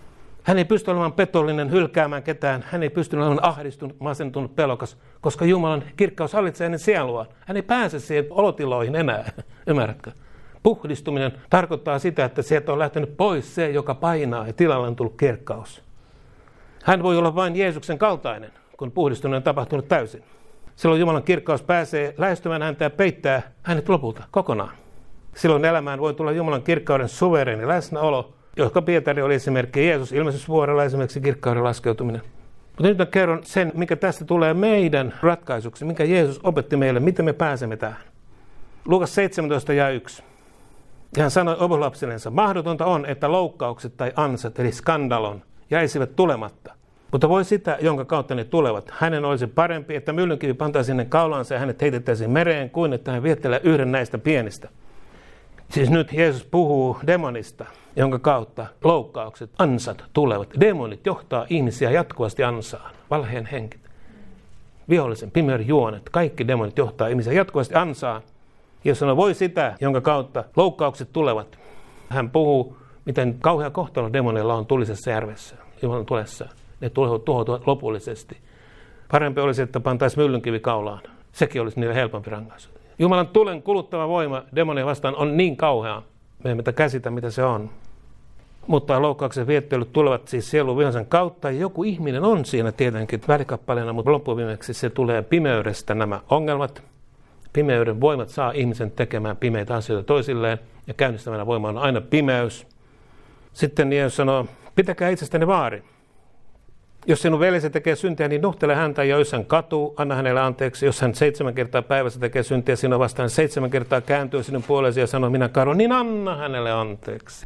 Hän ei pysty olemaan petollinen, hylkäämään ketään. Hän ei pysty olemaan ahdistunut, masentunut, pelokas, koska Jumalan kirkkaus hallitsee hänen sieluaan. Hän ei pääse siihen olotiloihin enää, ymmärrätkö? Puhdistuminen tarkoittaa sitä, että sieltä on lähtenyt pois se, joka painaa ja tilalle on tullut kirkkaus. Hän voi olla vain Jeesuksen kaltainen, kun puhdistuminen on tapahtunut täysin. Silloin Jumalan kirkkaus pääsee lähestymään häntä ja peittää hänet lopulta kokonaan. Silloin elämään voi tulla Jumalan kirkkauden suvereeni läsnäolo, joka Pietari oli esimerkki. Jeesus ilmestysvuorella esimerkiksi kirkkauden laskeutuminen. Mutta nyt mä kerron sen, mikä tästä tulee meidän ratkaisuksi, minkä Jeesus opetti meille, miten me pääsemme tähän. Luukas 17:1. Ja hän sanoi opetuslapsillensa, mahdotonta on, että loukkaukset tai ansat, eli skandalon, jäisivät tulematta. Mutta voi sitä, jonka kautta ne tulevat. Hänen olisi parempi, että myllynkivi pantaisiin hänen kaulaansa ja hänet heitettäisiin mereen, kuin että hän viettelee yhden näistä pienistä. Siis nyt Jeesus puhuu demonista, jonka kautta loukkaukset, ansat tulevat. Demonit johtaa ihmisiä jatkuvasti ansaan, valheen henkit, vihollisen, pimeyden juonet. Kaikki demonit johtaa ihmisiä jatkuvasti ansaan. Jeesus sanoo, voi sitä, jonka kautta loukkaukset tulevat. Hän puhuu, miten kauhea kohtalo demonilla on tulisessa järvessä, Jumalan tulessa. Ne tuhoutuvat lopullisesti. Parempi olisi, että pantaisiin myllynkivi kaulaan. Sekin olisi niille helpompi rankaisu. Jumalan tulen kuluttava voima demonia vastaan on niin kauhea. Me emme käsitä, mitä se on. Mutta loukkauksen viettelyt tulevat siis sielun vihollisen kautta. Ja joku ihminen on siinä tietenkin välikappaleena, mutta loppuviimeksi se tulee pimeydestä nämä ongelmat. Pimeyden voimat saa ihmisen tekemään pimeitä asioita toisilleen. Ja käynnistävänä voima on aina pimeys. Sitten Jeesus sanoo, pitäkää itsestäni vaari. Jos sinun veljesi tekee syntiä, niin nuhtele häntä, ja jos hän katuu, anna hänelle anteeksi. Jos hän 7 kertaa päivässä tekee syntiä sinua vastaan, 7 kertaa kääntyy sinun puolesi ja sanoo, minä kadun, niin anna hänelle anteeksi.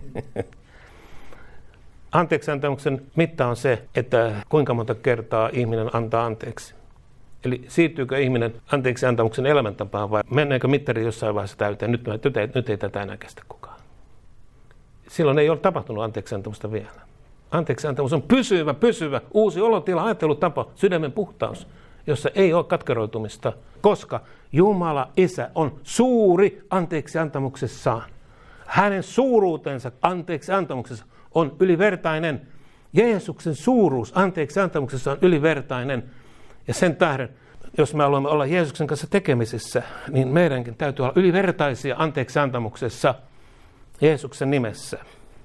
Anteeksiantamuksen mitta on se, että kuinka monta kertaa ihminen antaa anteeksi. Eli siirtyykö ihminen anteeksiantamuksen elämäntapaan vai meneekö mittari jossain vaiheessa täyteen? Nyt ei tätä enää kestä kukaan. Silloin ei ole tapahtunut anteeksiantamusta vielä. Anteeksiantamus on pysyvä, uusi olotila, ajattelutapa, sydämen puhtaus, jossa ei ole katkeroitumista, koska Jumala Isä on suuri anteeksiantamuksessaan. Hänen suuruutensa anteeksiantamuksessa on ylivertainen. Jeesuksen suuruus anteeksiantamuksessa on ylivertainen. Ja sen tähden, jos me haluamme olla Jeesuksen kanssa tekemisissä, niin meidänkin täytyy olla ylivertaisia anteeksiantamuksessa Jeesuksen nimessä.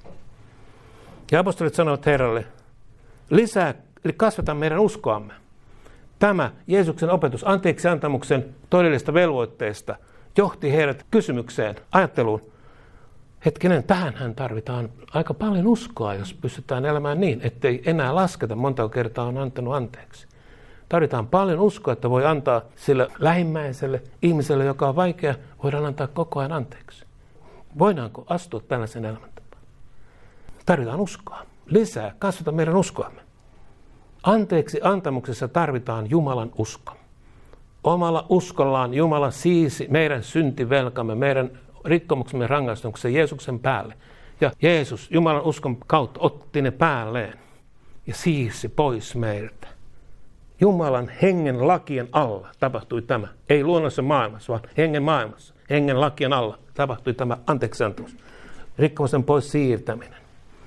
Ja apostolit sanovat Herralle, lisää, eli kasvata meidän uskoamme. Tämä Jeesuksen opetus anteeksiantamuksen todellista velvoitteesta johti heidät kysymykseen, ajatteluun. Hetkinen, tähänhän tarvitaan aika paljon uskoa, jos pystytään elämään niin, ettei enää lasketa monta kertaa on antanut anteeksi. Tarvitaan paljon uskoa, että voi antaa sille lähimmäiselle ihmiselle, joka on vaikea, voidaan antaa koko ajan anteeksi. Voidaanko astua tällaisen elämäntapaan? Tarvitaan uskoa. Lisää, kasvata meidän uskoamme. Anteeksi antamuksessa tarvitaan Jumalan usko. Omalla uskollaan Jumala siisi meidän syntivelkamme, meidän rikkomuksemme rangaistuksen Jeesuksen päälle. Ja Jeesus Jumalan uskon kautta otti ne päälleen ja siisi pois meiltä. Jumalan hengen lakien alla tapahtui tämä. Ei luonnollisessa maailmassa, vaan hengen maailmassa. Hengen lakien alla tapahtui tämä anteeksiantamus. Rikkomusten pois siirtäminen.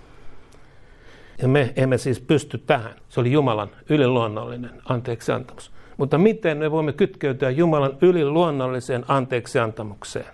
Ja me emme siis pysty tähän. Se oli Jumalan yliluonnollinen anteeksiantamus. Mutta miten me voimme kytkeytyä Jumalan yliluonnolliseen anteeksiantamukseen?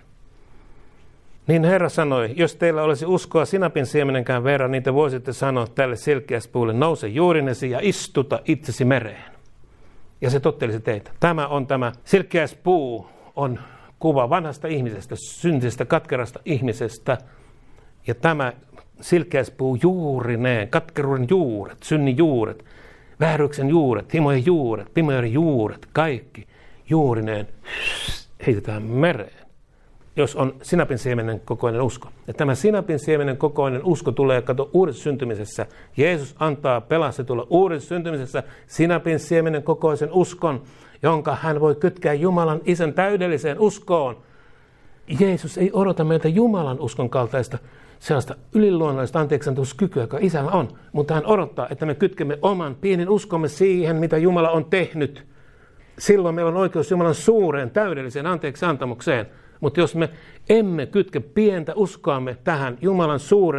Niin Herra sanoi, jos teillä olisi uskoa sinapin siemenenkään verran, niin te voisitte sanoa tälle silkeäspuulle, nouse juurinesi ja istuta itsesi mereen. Ja se tottelisi teitä. Tämä silkeäspuu on kuva vanhasta ihmisestä, syntisestä, katkerasta ihmisestä. Ja tämä silkeäspuu juurineen, katkeruuden juuret, synnin juuret, vääryyksien juuret, himojen juuret, pimeyden juuret, kaikki juurineen heitetään mereen. Jos on sinapin siemenen kokoinen usko. Ja tämä sinapin siemenen kokoinen usko tulee uudessa syntymisessä. Jeesus antaa pelastetulle uudessa syntymisessä sinapin siemenen kokoisen uskon, jonka hän voi kytkeä Jumalan Isän täydelliseen uskoon. Jeesus ei odota meiltä Jumalan uskon kaltaista sellaista yliluonnollista anteeksiantamuskykyä, joka Isällä on. Mutta hän odottaa, että me kytkemme oman pienen uskomme siihen, mitä Jumala on tehnyt. Silloin meillä on oikeus Jumalan suureen, täydelliseen anteeksiantamukseen. Mutta jos me emme kytke pientä uskoamme tähän Jumalan suureen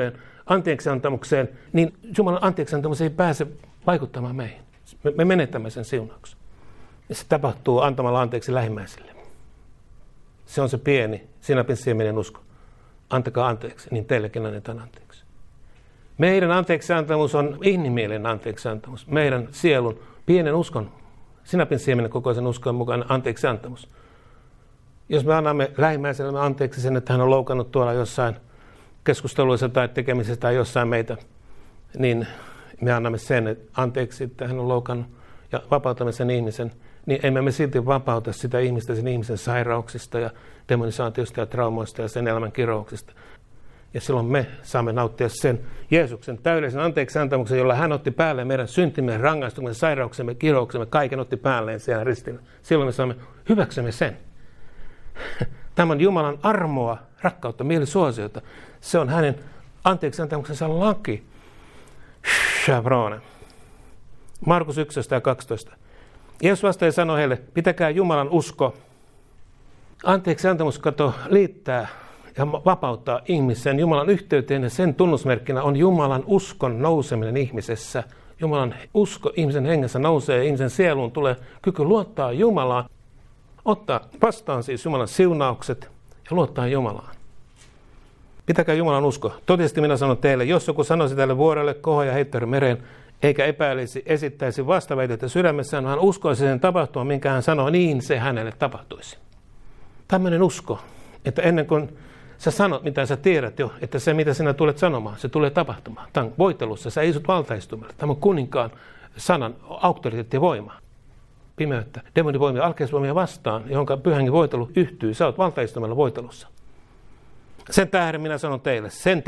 anteeksiantamukseen, niin Jumalan anteeksiantamus ei pääse vaikuttamaan meihin. Me menetämme sen siunauksen. Ja se tapahtuu antamalla anteeksi lähimmäisille. Se on se pieni, sinapinsieminen usko. Antakaa anteeksi, niin teillekin annetaan anteeksi. Meidän anteeksiantamus on inhimillinen anteeksiantamus. Meidän sielun pienen uskon, sinapinsieminen kokoisen uskon mukaan anteeksiantamus. Jos me annamme lähimmäiselle anteeksi sen, että hän on loukannut tuolla jossain keskusteluissa tai tekemisessä tai jossain meitä, niin me annamme sen anteeksi, että hän on loukannut ja vapautamme sen ihmisen, niin emme me silti vapauta sitä ihmistä sen ihmisen sairauksista ja demonisaatiosta ja traumoista ja sen elämän kirouksista. Ja silloin me saamme nauttia sen Jeesuksen täydellisen anteeksiantamuksen, jolla hän otti päälle meidän syntimme, rangaistuksemme, sairauksemme, kirouksemme, kaiken otti päälleen siellä ristillä. Silloin me saamme hyväksymme sen. Tämän Jumalan armoa, rakkautta, mielisuosiota. Se on hänen anteeksiantamuksensa laki. Shabrone. Markus 11:12. Jeesus vastaa ja sanoi heille, pitäkää Jumalan usko. Anteeksiantamus liittää ja vapauttaa ihmisen Jumalan yhteyteen ja sen tunnusmerkkinä on Jumalan uskon nouseminen ihmisessä. Jumalan usko ihmisen hengessä nousee ja ihmisen sieluun tulee kyky luottaa Jumalaan. Ottaa vastaan siis Jumalan siunaukset ja luottaa Jumalaan. Pitäkää Jumalan usko. Totisesti minä sanon teille, jos joku sanoisi tälle vuorelle, kohoa ja heittäydy mereen, eikä epäilisi, esittäisi vastaväitettä sydämessään, vaan uskoisi sen tapahtua, minkä hän sanoo, niin se hänelle tapahtuisi. Tämmöinen usko, että ennen kuin sä sanot, mitä sä tiedät jo, että se, mitä sinä tulet sanomaan, se tulee tapahtumaan. Tämä on voitelussa, sä istut valtaistumalla. Tämä on kuninkaan sanan auktoriteetti ja voima. Pimeyttä, demonivoimia, alkeisvoimia vastaan, johon pyhän hengen voitelu yhtyy. Sä oot valtaistumalla voitelussa. Sen tähden minä sanon teille, sen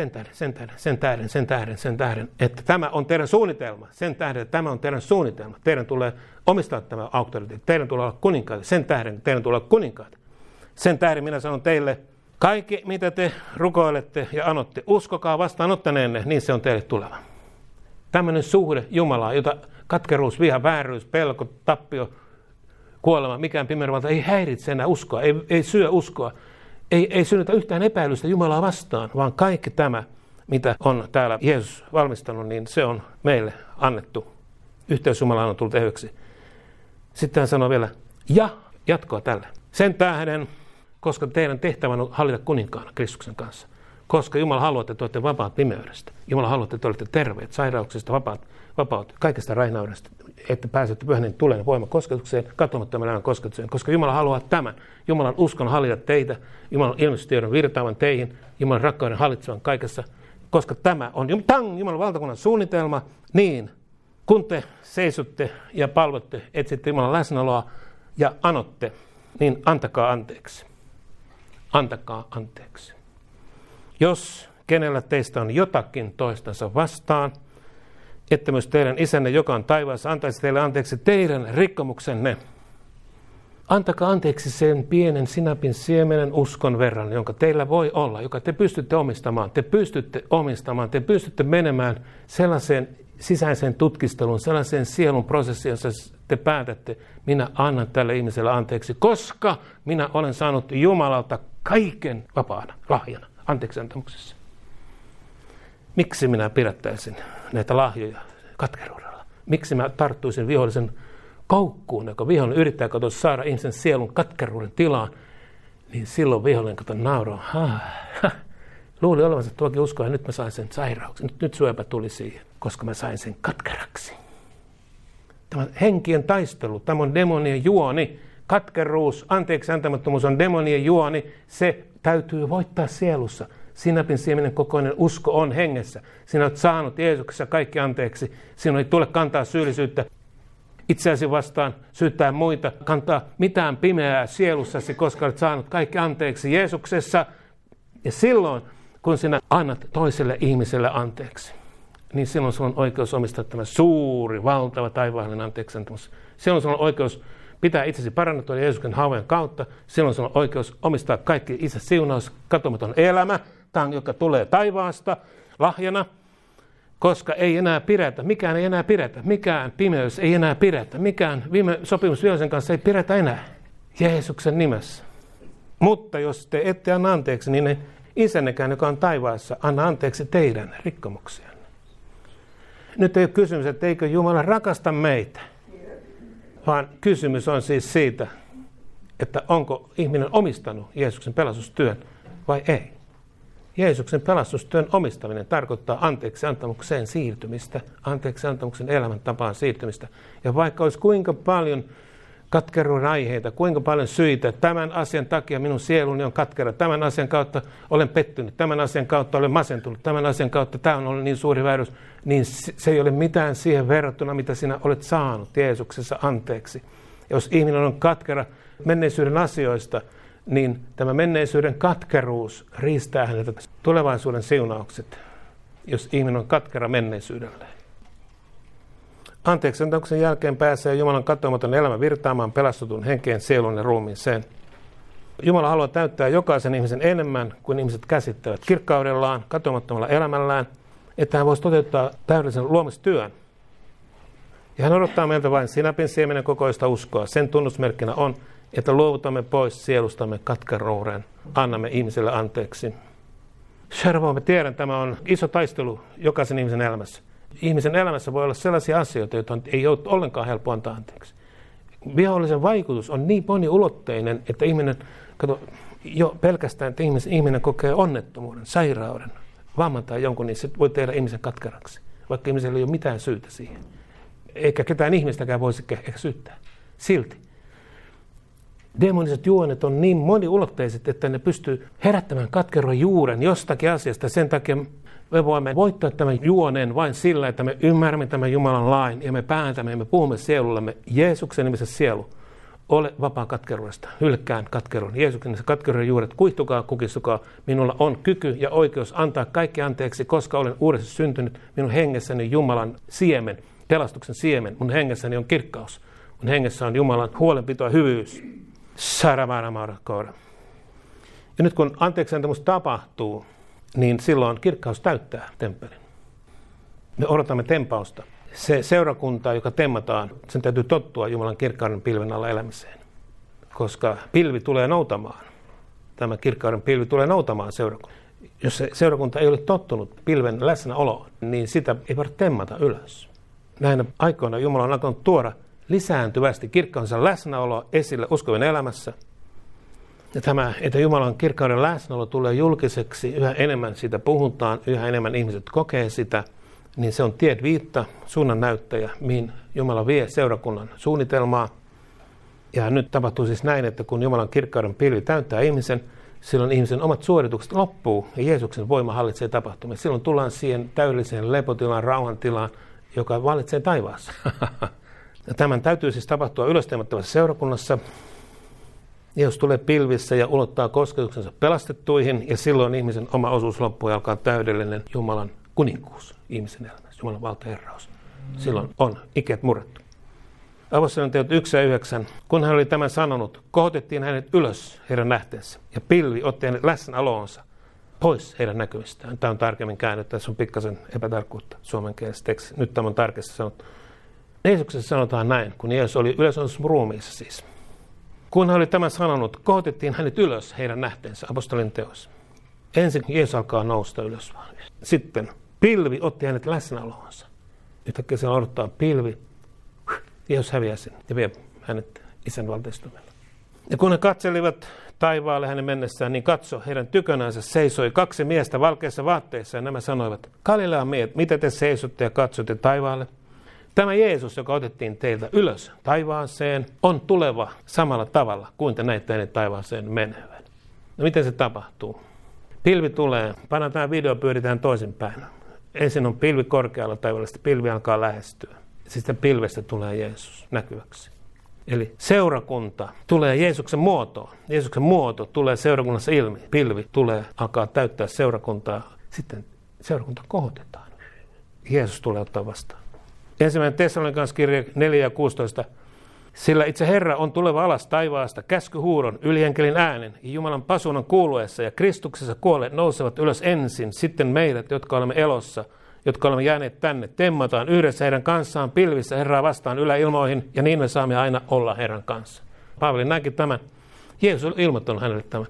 tähden, että tämä on teidän suunnitelma. Sen tähden, että tämä on teidän suunnitelma. Teidän tulee omistaa tämä auktoriteetti. Teidän tulee olla kuninkaat. Sen tähden, teidän tulee olla kuninkaat. Sen tähden minä sanon teille, kaikki mitä te rukoilette ja anotte, uskokaa vastaanottaneenne, niin se on teille tuleva. Tämmöinen suhde Jumalaa, jota katkeruus, viha, vääryys, pelko, tappio, kuolema, mikään pimeyden valta ei häiritse enää uskoa, ei syö uskoa. Ei synnytä yhtään epäilystä Jumalaa vastaan, vaan kaikki tämä, mitä on täällä Jeesus valmistanut, niin se on meille annettu. Yhteys Jumalaan on tullut ehyksi. Sitten hän sanoo vielä, ja jatkoa tälle. Sen tähden, koska teidän tehtävänä on hallita kuninkaana Kristuksen kanssa. Koska Jumala haluaa, että te olette vapaat pimeydestä. Jumala haluaa, että te olette terveet, sairauksista, vapaat kaikesta raihnaudesta, että pääsette pyhän tulen voiman kosketukseen, katsomattoman elämän kosketukseen. Koska Jumala haluaa tämän. Jumalan uskon hallita teitä, Jumalan ilmestystiedon virtaavan teihin, Jumalan rakkauden hallitsevan kaikessa. Koska tämä on Jumalan valtakunnan suunnitelma, niin kun te seisotte ja palvotte, etsitte Jumalan läsnäoloa ja anotte, niin antakaa anteeksi. Antakaa anteeksi. Jos kenellä teistä on jotakin toistansa vastaan, että myös teidän isänne, joka on taivaassa, antaisi teille anteeksi teidän rikkomuksenne. Antakaa anteeksi sen pienen sinapin siemenen uskon verran, jonka teillä voi olla, joka te pystytte omistamaan. Te pystytte menemään sellaiseen sisäiseen tutkisteluun, sellaiseen sielun prosessiin, jossa te päätätte, minä annan tälle ihmiselle anteeksi, koska minä olen saanut Jumalalta kaiken vapaana, lahjana, anteeksiantamuksessa. Miksi minä pidättäisin näitä lahjoja katkeruudella? Miksi mä tarttuisin vihollisen koukkuun, joka vihollinen yrittää saada ihmisen sielun katkeruuden tilaan, niin silloin vihollinen nauraa. Luuli olevansa tuokin uskoa, ja nyt mä sain sen sairauksen. Nyt syöpä tuli siihen, koska mä sain sen katkeraksi. Tämä henkien taistelu, tämä on demonien juoni. Katkeruus, anteeksiantamattomuus on demonien juoni. Se täytyy voittaa sielussa. Sinapin siemenen kokoinen usko on hengessä. Sinä olet saanut Jeesuksessa kaikki anteeksi. Sinun ei tule kantaa syyllisyyttä itseäsi vastaan, syyttää muita, kantaa mitään pimeää sielussasi, koska olet saanut kaikki anteeksi Jeesuksessa. Ja silloin, kun sinä annat toiselle ihmiselle anteeksi, niin silloin sinulla on oikeus omistaa tämä suuri, valtava taivaallinen anteeksiantamus. Silloin sinulla on oikeus pitää itsesi parannettua Jeesuksen haavojen kautta. Silloin sinulla on oikeus omistaa kaikki Isä siunaus, katomaton elämä, joka tulee taivaasta lahjana, koska ei enää pidetä, mikään ei enää pidetä, mikään pimeys ei enää pidetä, mikään sopimus vihollisen kanssa ei pidetä enää Jeesuksen nimessä. Mutta jos te ette anna anteeksi, niin isännekään, joka on taivaassa, anna anteeksi teidän rikkomuksianne. Nyt ei ole kysymys, että eikö Jumala rakasta meitä, vaan kysymys on siis siitä, että onko ihminen omistanut Jeesuksen pelastustyön vai ei. Jeesuksen pelastustyön omistaminen tarkoittaa anteeksiantamukseen siirtymistä, anteeksiantamuksen elämäntapaan siirtymistä. Ja vaikka olisi kuinka paljon katkeruuden aiheita, kuinka paljon syitä, tämän asian takia minun sieluni on katkera, tämän asian kautta olen pettynyt, tämän asian kautta olen masentunut, tämän asian kautta tämä on ollut niin suuri väärys, niin se ei ole mitään siihen verrattuna, mitä sinä olet saanut Jeesuksessa anteeksi. Jos ihminen on katkera menneisyyden asioista, niin tämä menneisyyden katkeruus riistää häneltä tulevaisuuden siunaukset, jos ihminen on katkera menneisyydelleen. Anteeksiantamuksen jälkeen pääsee Jumalan katoamaton elämä virtaamaan pelastutun henkeen, sielun ja ruumiiseen. Jumala haluaa täyttää jokaisen ihmisen enemmän kuin ihmiset käsittävät kirkkaudellaan, katoamattomalla elämällään, että hän voisi toteuttaa täydellisen luomistyön. Ja hän odottaa meiltä vain sinapin siemenen kokoista uskoa. Sen tunnusmerkkinä on, että luovutamme pois sielustamme katkeruuden, annamme ihmiselle anteeksi. Shervo, mä tiedän, tämä on iso taistelu jokaisen ihmisen elämässä. Ihmisen elämässä voi olla sellaisia asioita, joita ei ole ollenkaan helppo antaa anteeksi. Vihollisen vaikutus on niin moniulotteinen, että ihminen, jo pelkästään, että ihminen kokee onnettomuuden, sairauden, vamman tai jonkun, niin se voi tehdä ihmisen katkeraksi, vaikka ihmisellä ei ole mitään syytä siihen. Eikä ketään ihmistäkään voisi ehkä syyttää. Silti. Demoniset juonet on niin moniulotteiset, että ne pystyy herättämään katkeruuden juuren jostakin asiasta. Sen takia me voimme voittaa tämän juonen vain sillä, että me ymmärrämme tämän Jumalan lain ja me päätämme ja me puhumme sielullemme. Jeesuksen nimessä sielu, ole vapaa katkeruudesta, hylkään katkeruuden. Jeesuksen nimessä katkeruuden juuret, kuihtukaa, kukistukaa. Minulla on kyky ja oikeus antaa kaikki anteeksi, koska olen uudesti syntynyt. Minun hengessäni Jumalan siemen, pelastuksen siemen. Mun hengessäni on kirkkaus. Mun hengessä on Jumalan huolenpito ja hyvyys. Ja nyt kun anteeksiantamus tapahtuu, niin silloin kirkkaus täyttää temppelin. Me odotamme tempausta. Se seurakunta, joka temmataan, sen täytyy tottua Jumalan kirkkauden pilven alla elämiseen. Koska pilvi tulee noutamaan. Tämä kirkkauden pilvi tulee noutamaan seurakunta. Jos se seurakunta ei ole tottunut pilven läsnäoloon, niin sitä ei voida temmata ylös. Näinä aikoina Jumala on alkanut tuoda lisääntyvästi kirkkaansa läsnäoloa esille uskovien elämässä. Ja tämä, että Jumalan kirkkauden läsnäolo tulee julkiseksi, yhä enemmän siitä puhutaan, yhä enemmän ihmiset kokee sitä, niin se on tiedviitta, suunnan näyttäjä, mihin Jumala vie seurakunnan suunnitelmaa. Ja nyt tapahtuu siis näin, että kun Jumalan kirkkauden pilvi täyttää ihmisen, silloin ihmisen omat suoritukset loppuu ja Jeesuksen voima hallitsee tapahtumia. Silloin tullaan siihen täydelliseen lepotilaan, rauhantilaan, joka vallitsee taivaassa. Ja tämän täytyy siis tapahtua ylösteemättävässä seurakunnassa. Jeesus tulee pilvissä ja ulottaa kosketuksensa pelastettuihin, ja silloin ihmisen oma osuus loppuu ja alkaa täydellinen Jumalan kuninkuus ihmisen elämässä, Jumalan valtaherraus. Silloin on iket murrettu. Apostolien teot 1:9. Kun hän oli tämän sanonut, kohotettiin hänet ylös heidän nähteensä, ja pilvi otti hänet läsnäoloonsa pois heidän näkymistään. Tämä on tarkemmin käännetty, tässä on pikkasen epätarkkuutta suomenkielisessä tekstissä. Nyt tämä on tarkasti sanottu. Jeesuksessa sanotaan näin, kun Jeesus oli yleisönsä ruumiissa siis. Kun hän oli tämän sanonut, kohotettiin hänet ylös heidän nähteensä, apostolien teossa. Ensin Jeesus alkaa nousta ylös. Sitten pilvi otti hänet läsnäoloonsa. Yhtäkkiä siellä odottaa pilvi. Jeesus häviää sen ja vie hänet isän valtaistumelle. Ja kun he katselivat taivaalle hänen mennessään, niin katso, heidän tykönänsä seisoi 2 miestä valkeissa vaatteissa, ja nämä sanoivat, Galilean miehet, mitä te seisotte ja katsotte taivaalle? Tämä Jeesus, joka otettiin teiltä ylös taivaaseen, on tuleva samalla tavalla kuin te näitte hänet taivaaseen menevän. No miten se tapahtuu? Pilvi tulee, pannaan tämä video, pyöritään toisinpäin. Ensin on pilvi korkealla taivaalla, sitten pilvi alkaa lähestyä. Sitten pilvestä tulee Jeesus näkyväksi. Eli seurakunta tulee Jeesuksen muotoon. Jeesuksen muoto tulee seurakunnassa ilmi. Pilvi tulee, alkaa täyttää seurakuntaa. Sitten seurakunta kohotetaan. Jeesus tulee ottaa vastaan. 1. Tessalonikalaiskirja 4:16. Sillä itse Herra on tuleva alas taivaasta käskyhuudon, ylienkelin äänen ja Jumalan pasuunan kuuluessa ja Kristuksessa kuolleet nousevat ylös ensin. Sitten meidät, jotka olemme elossa, jotka olemme jääneet tänne, temmataan yhdessä heidän kanssaan pilvissä Herraa vastaan yläilmoihin, ja niin me saamme aina olla Herran kanssa. Paavali näki tämän. Jeesus oli ilmoittanut hänelle tämän.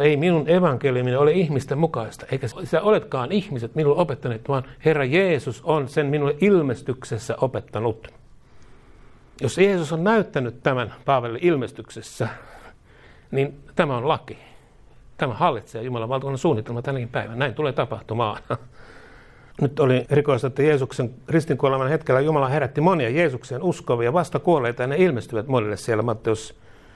Ei minun evankeliumini ole ihmisten mukaista, eikä sitä oletkaan ihmiset minulle opettaneet, vaan Herra Jeesus on sen minulle ilmestyksessä opettanut. Jos Jeesus on näyttänyt tämän Paavalille ilmestyksessä, niin tämä on laki. Tämä hallitsee Jumalan valtakunnan suunnitelma tänäkin päivänä. Näin tulee tapahtumaan. Nyt oli erikoista, että Jeesuksen ristinkuoleman hetkellä Jumala herätti monia Jeesukseen uskovia vastakuolleita, ja ne ilmestyvät monille siellä Matteus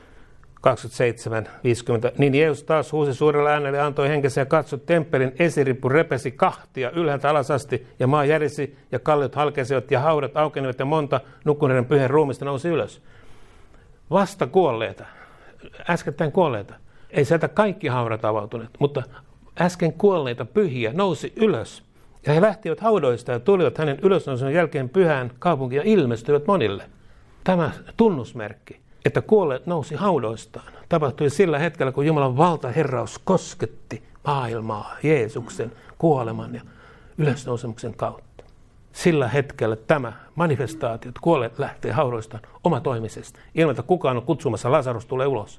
27:50. Niin Jeesus taas huusi suurella äänellä ja antoi henkensä ja katsoi, temppelin esirippu repesi kahtia ylhäältä alas asti, ja maa järisi ja kalliot halkesivat ja haudat aukenivat ja monta nukkuneiden pyhän ruumista nousi ylös. Vastakuolleita, äskettäin kuolleita. Ei sieltä kaikki haudat avautuneet, mutta äsken kuolleita pyhiä nousi ylös. Ja he lähtivät haudoista ja tulivat hänen ylösnousun jälkeen pyhään kaupunkiin ja ilmestyivät monille. Tämä tunnusmerkki, että kuolleet nousi haudoistaan, tapahtui sillä hetkellä, kun Jumalan valtaherraus kosketti maailmaa Jeesuksen kuoleman ja ylösnousemuksen kautta. Sillä hetkellä tämä manifestaatio, että kuolleet lähtee haudoistaan omatoimisesti, ilman että kukaan on kutsumassa, Lasarus tulee ulos.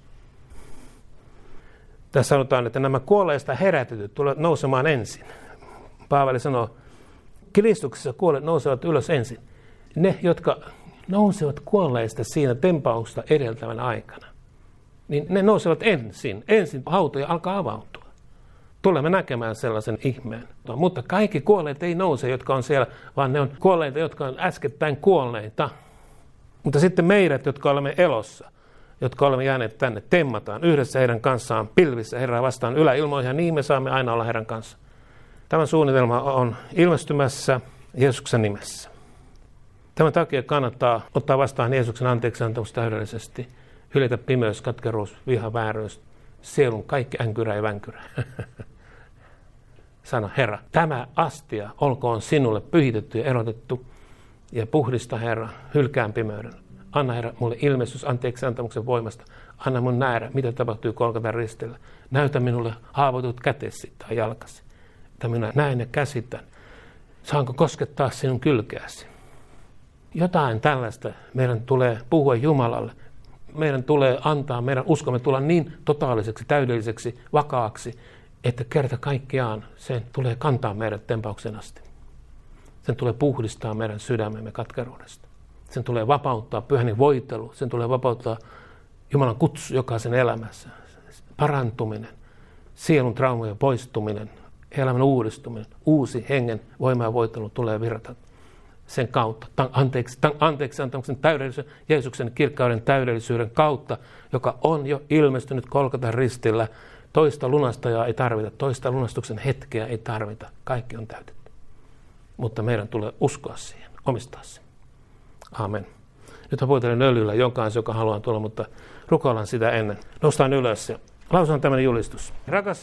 Tässä sanotaan, että nämä kuolleista herätetyt tulevat nousemaan ensin. Paavali sanoo, Kristuksessa kuolleet nousevat ylös ensin. Ne, jotka nousevat kuolleista siinä tempausta edeltävän aikana, niin ne nousevat ensin. Ensin hautoja alkaa avautua. Tulemme näkemään sellaisen ihmeen. Mutta kaikki kuolleet ei nouse, jotka on siellä, vaan ne on kuolleita, jotka on äskettäin kuolleita. Mutta sitten meidät, jotka olemme elossa, jotka olemme jääneet tänne, temmataan yhdessä heidän kanssaan pilvissä Herraa vastaan yläilmoihin, ja niin me saamme aina olla Herran kanssa. Tämä suunnitelma on ilmestymässä Jeesuksen nimessä. Tämän takia kannattaa ottaa vastaan Jeesuksen anteeksiantamus täydellisesti, hylätä pimeys, katkeruus, viha, vääryys, sielun kaikki änkyrä ja vänkyrä. Sano, Herra, tämä astia olkoon sinulle pyhitetty ja erotettu, ja puhdista, Herra, hylkään pimeyden. Anna, Herra, mulle ilmestys anteeksiantamuksen voimasta. Anna mun nähdä, mitä tapahtui Golgatan ristillä. Näytä minulle haavoitut kätesi tai jalkasi, että minä näen ja käsitän. Saanko koskettaa sinun kylkeäsi? Jotain tällaista meidän tulee puhua Jumalalle. Meidän tulee antaa meidän uskomme tulla niin totaaliseksi, täydelliseksi, vakaaksi, että kerta kaikkiaan sen tulee kantaa meidät tempauksen asti. Sen tulee puhdistaa meidän sydämemme katkeruudesta. Sen tulee vapauttaa pyhän voitelu. Sen tulee vapauttaa Jumalan kutsu jokaisen elämässä. Parantuminen, sielun traumojen poistuminen, elämän uudistuminen, uusi hengen voima ja voitelu tulee virrata sen kautta. Anteeksi antamuksen täydellisyyden, Jeesuksen kirkkauden täydellisyyden kautta, joka on jo ilmestynyt Golgatan ristillä. Toista lunastajaa ei tarvita, toista lunastuksen hetkeä ei tarvita. Kaikki on täytetty. Mutta meidän tulee uskoa siihen, omistaa sen. Amen. Nyt voitelen öljyllä jokaisen, joka haluaa tulla, mutta rukoillaan sitä ennen. Nostaan ylös ja lausutaan tämmöinen julistus. Rakas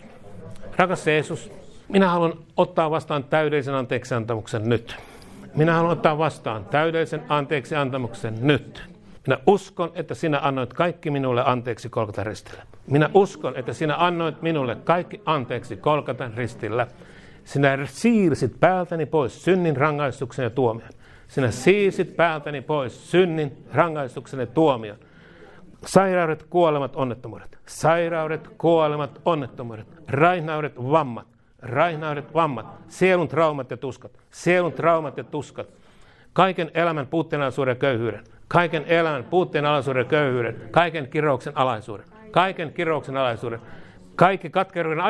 Jeesus, minä haluan ottaa vastaan täydellisen anteeksiantamuksen nyt. Minä haluan ottaa vastaan täydellisen anteeksiantamuksen nyt. Minä uskon, että sinä annoit kaikki minulle anteeksi Golgatan ristillä. Minä uskon, että sinä annoit minulle kaikki anteeksi Golgatan ristillä. Sinä siirsit päältäni pois synnin, rangaistuksen ja tuomion. Sinä siirsit päältäni pois synnin, rangaistuksen ja tuomion. Sairaudet, kuolemat, onnettomuudet. Sairaudet, kuolemat, onnettomuudet. Raihnaudet, vammat. Sielun traumat ja tuskat. Sielun traumat ja tuskat. Kaiken elämän puutteenalaisuuden ja köyhyyden. Kaiken elämän puutteenalaisuuden ja köyhyyden. Kaiken kirouksen alaisuuden. Kaiken kirouksen alaisuuden. Kaikki katkeruuden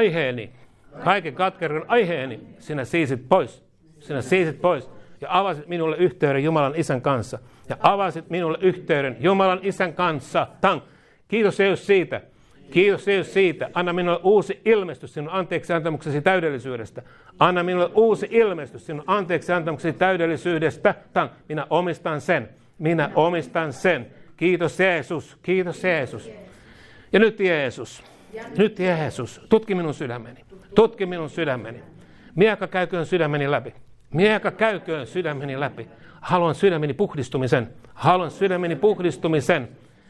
aiheeni. Sinä siisit pois. Sinä siisit pois. Ja avasit minulle yhteyden Jumalan Isän kanssa. Ja avasit minulle yhteyden Jumalan Isän kanssa. Kiitos Jeesus siitä. Kiitos Jeesus siitä. Anna minulle uusi ilmestys sinun anteeksiantamuksesi täydellisyydestä. Anna minulle uusi ilmestys sinun anteeksiantamuksesi täydellisyydestä. Minä omistan sen. Kiitos Jeesus. Kiitos Jeesus. Ja nyt Jeesus, tutki minun sydämeni. Tutki minun sydämeni. Miekka käyköön sydämeni läpi. Miekka käyköön sydämeni läpi. Haluan sydämeni puhdistumisen.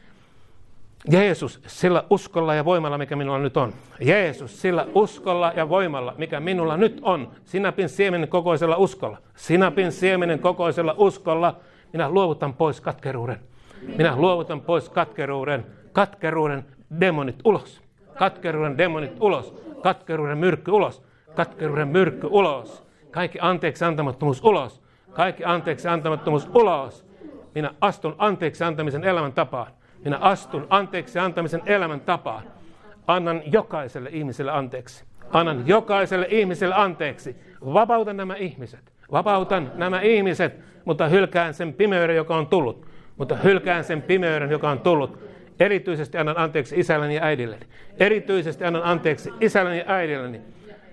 Jeesus, sillä uskolla ja voimalla, mikä minulla nyt on. Jeesus, sillä uskolla ja voimalla, mikä minulla nyt on. Sinapin siemenen kokoisella uskolla. Sinapin siemenen kokoisella uskolla. Minä luovutan pois katkeruuden. Katkeruuden demonit ulos. Katkeruuden demonit ulos. Katkeruuden myrkky ulos. Katkeruuden myrkky ulos. Kaikki anteeksi antamattomuus ulos. Kaikki anteeksi antamattomuus ulos. Minä astun anteeksi antamisen elämäntapaan. Minä astun anteeksi antamisen elämäntapaan. Annan jokaiselle ihmiselle anteeksi. Annan jokaiselle ihmiselle anteeksi. Vapautan nämä ihmiset. Vapautan nämä ihmiset, mutta hylkään sen pimeyden, joka on tullut. Mutta hylkään sen pimeyden, joka on tullut. Erityisesti annan anteeksi isälleni ja äidilleni. Erityisesti annan anteeksi isälleni ja äidilleni.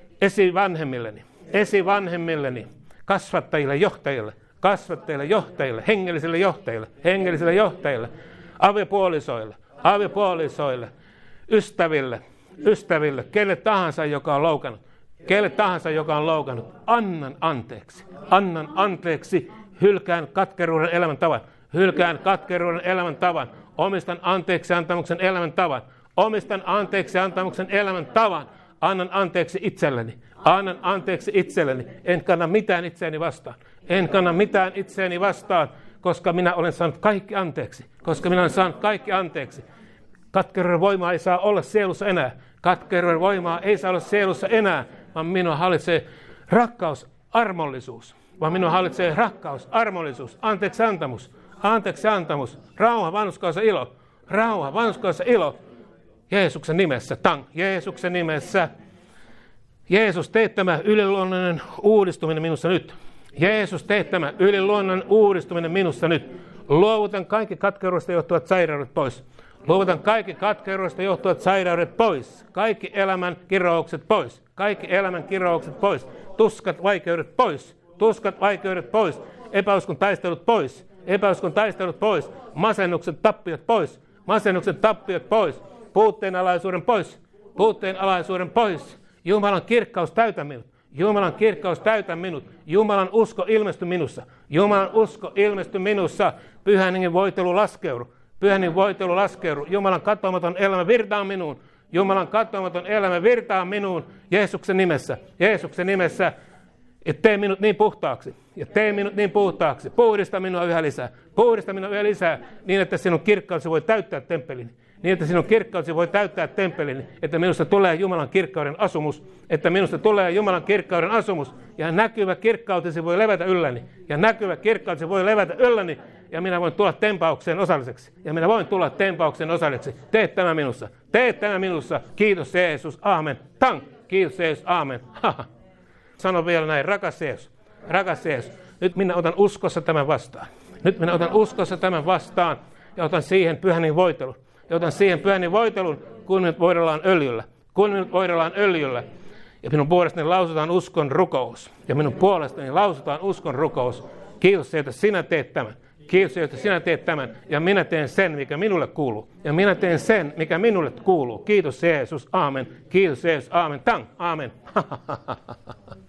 Esivanhemmilleni. Kasvattajille, johtajille, hengellisille johtajille, aviopuolisoille, ystäville, kelle tahansa, joka on loukannut, annan anteeksi, hylkään katkeruuden elämäntavan, omistan anteeksi antamuksen elämäntavan, annan anteeksi itselleni, en kanna mitään itseäni vastaan, koska minä olen saanut kaikki anteeksi. Katkeruuden voimaa ei saa olla sielussa enää, vaan minua hallitsee rakkaus, armollisuus, anteeksi antamus, rauha, vanhurskaudessa ilo, Jeesuksen nimessä. Jeesus, tee tämä yliluonnollinen uudistuminen minussa nyt. Luovutan kaikki katkeruudesta johtuvat sairaudet pois. Kaikki elämän kiroukset pois. Tuskat, vaikeudet pois. Epäuskon taistelut pois. Masennuksen tappiot pois. Puutteen alaisuuden pois. Jumalan kirkkaus täytä minut. Jumalan usko ilmesty minussa. Pyhän hengen voitelu laskeudu. Jumalan katoamaton elämä virtaa minuun. Jeesuksen nimessä. Ja tee minut niin puhtaaksi. Puhdista minua yhä lisää. Niin, että sinun kirkkautesi voi täyttää temppelini. Että minusta tulee Jumalan kirkkauden asumus. Ja näkyvä kirkkautesi voi levätä ylläni. Ja minä voin tulla tempaukseen osalliseksi. Tee tämä minussa. Kiitos Jeesus. Aamen. Kiitos Jeesus. Aamen. Sano vielä näin. Rakas Jeesus. Nyt minä otan uskossa tämän vastaan. Ja otan siihen pyhän voitelun, kun minut voidellaan öljyllä. Ja minun puolestani lausutaan uskon rukous. Kiitos, että sinä teet tämän. Ja minä teen sen, mikä minulle kuuluu. Kiitos Jeesus. Aamen. Aamen.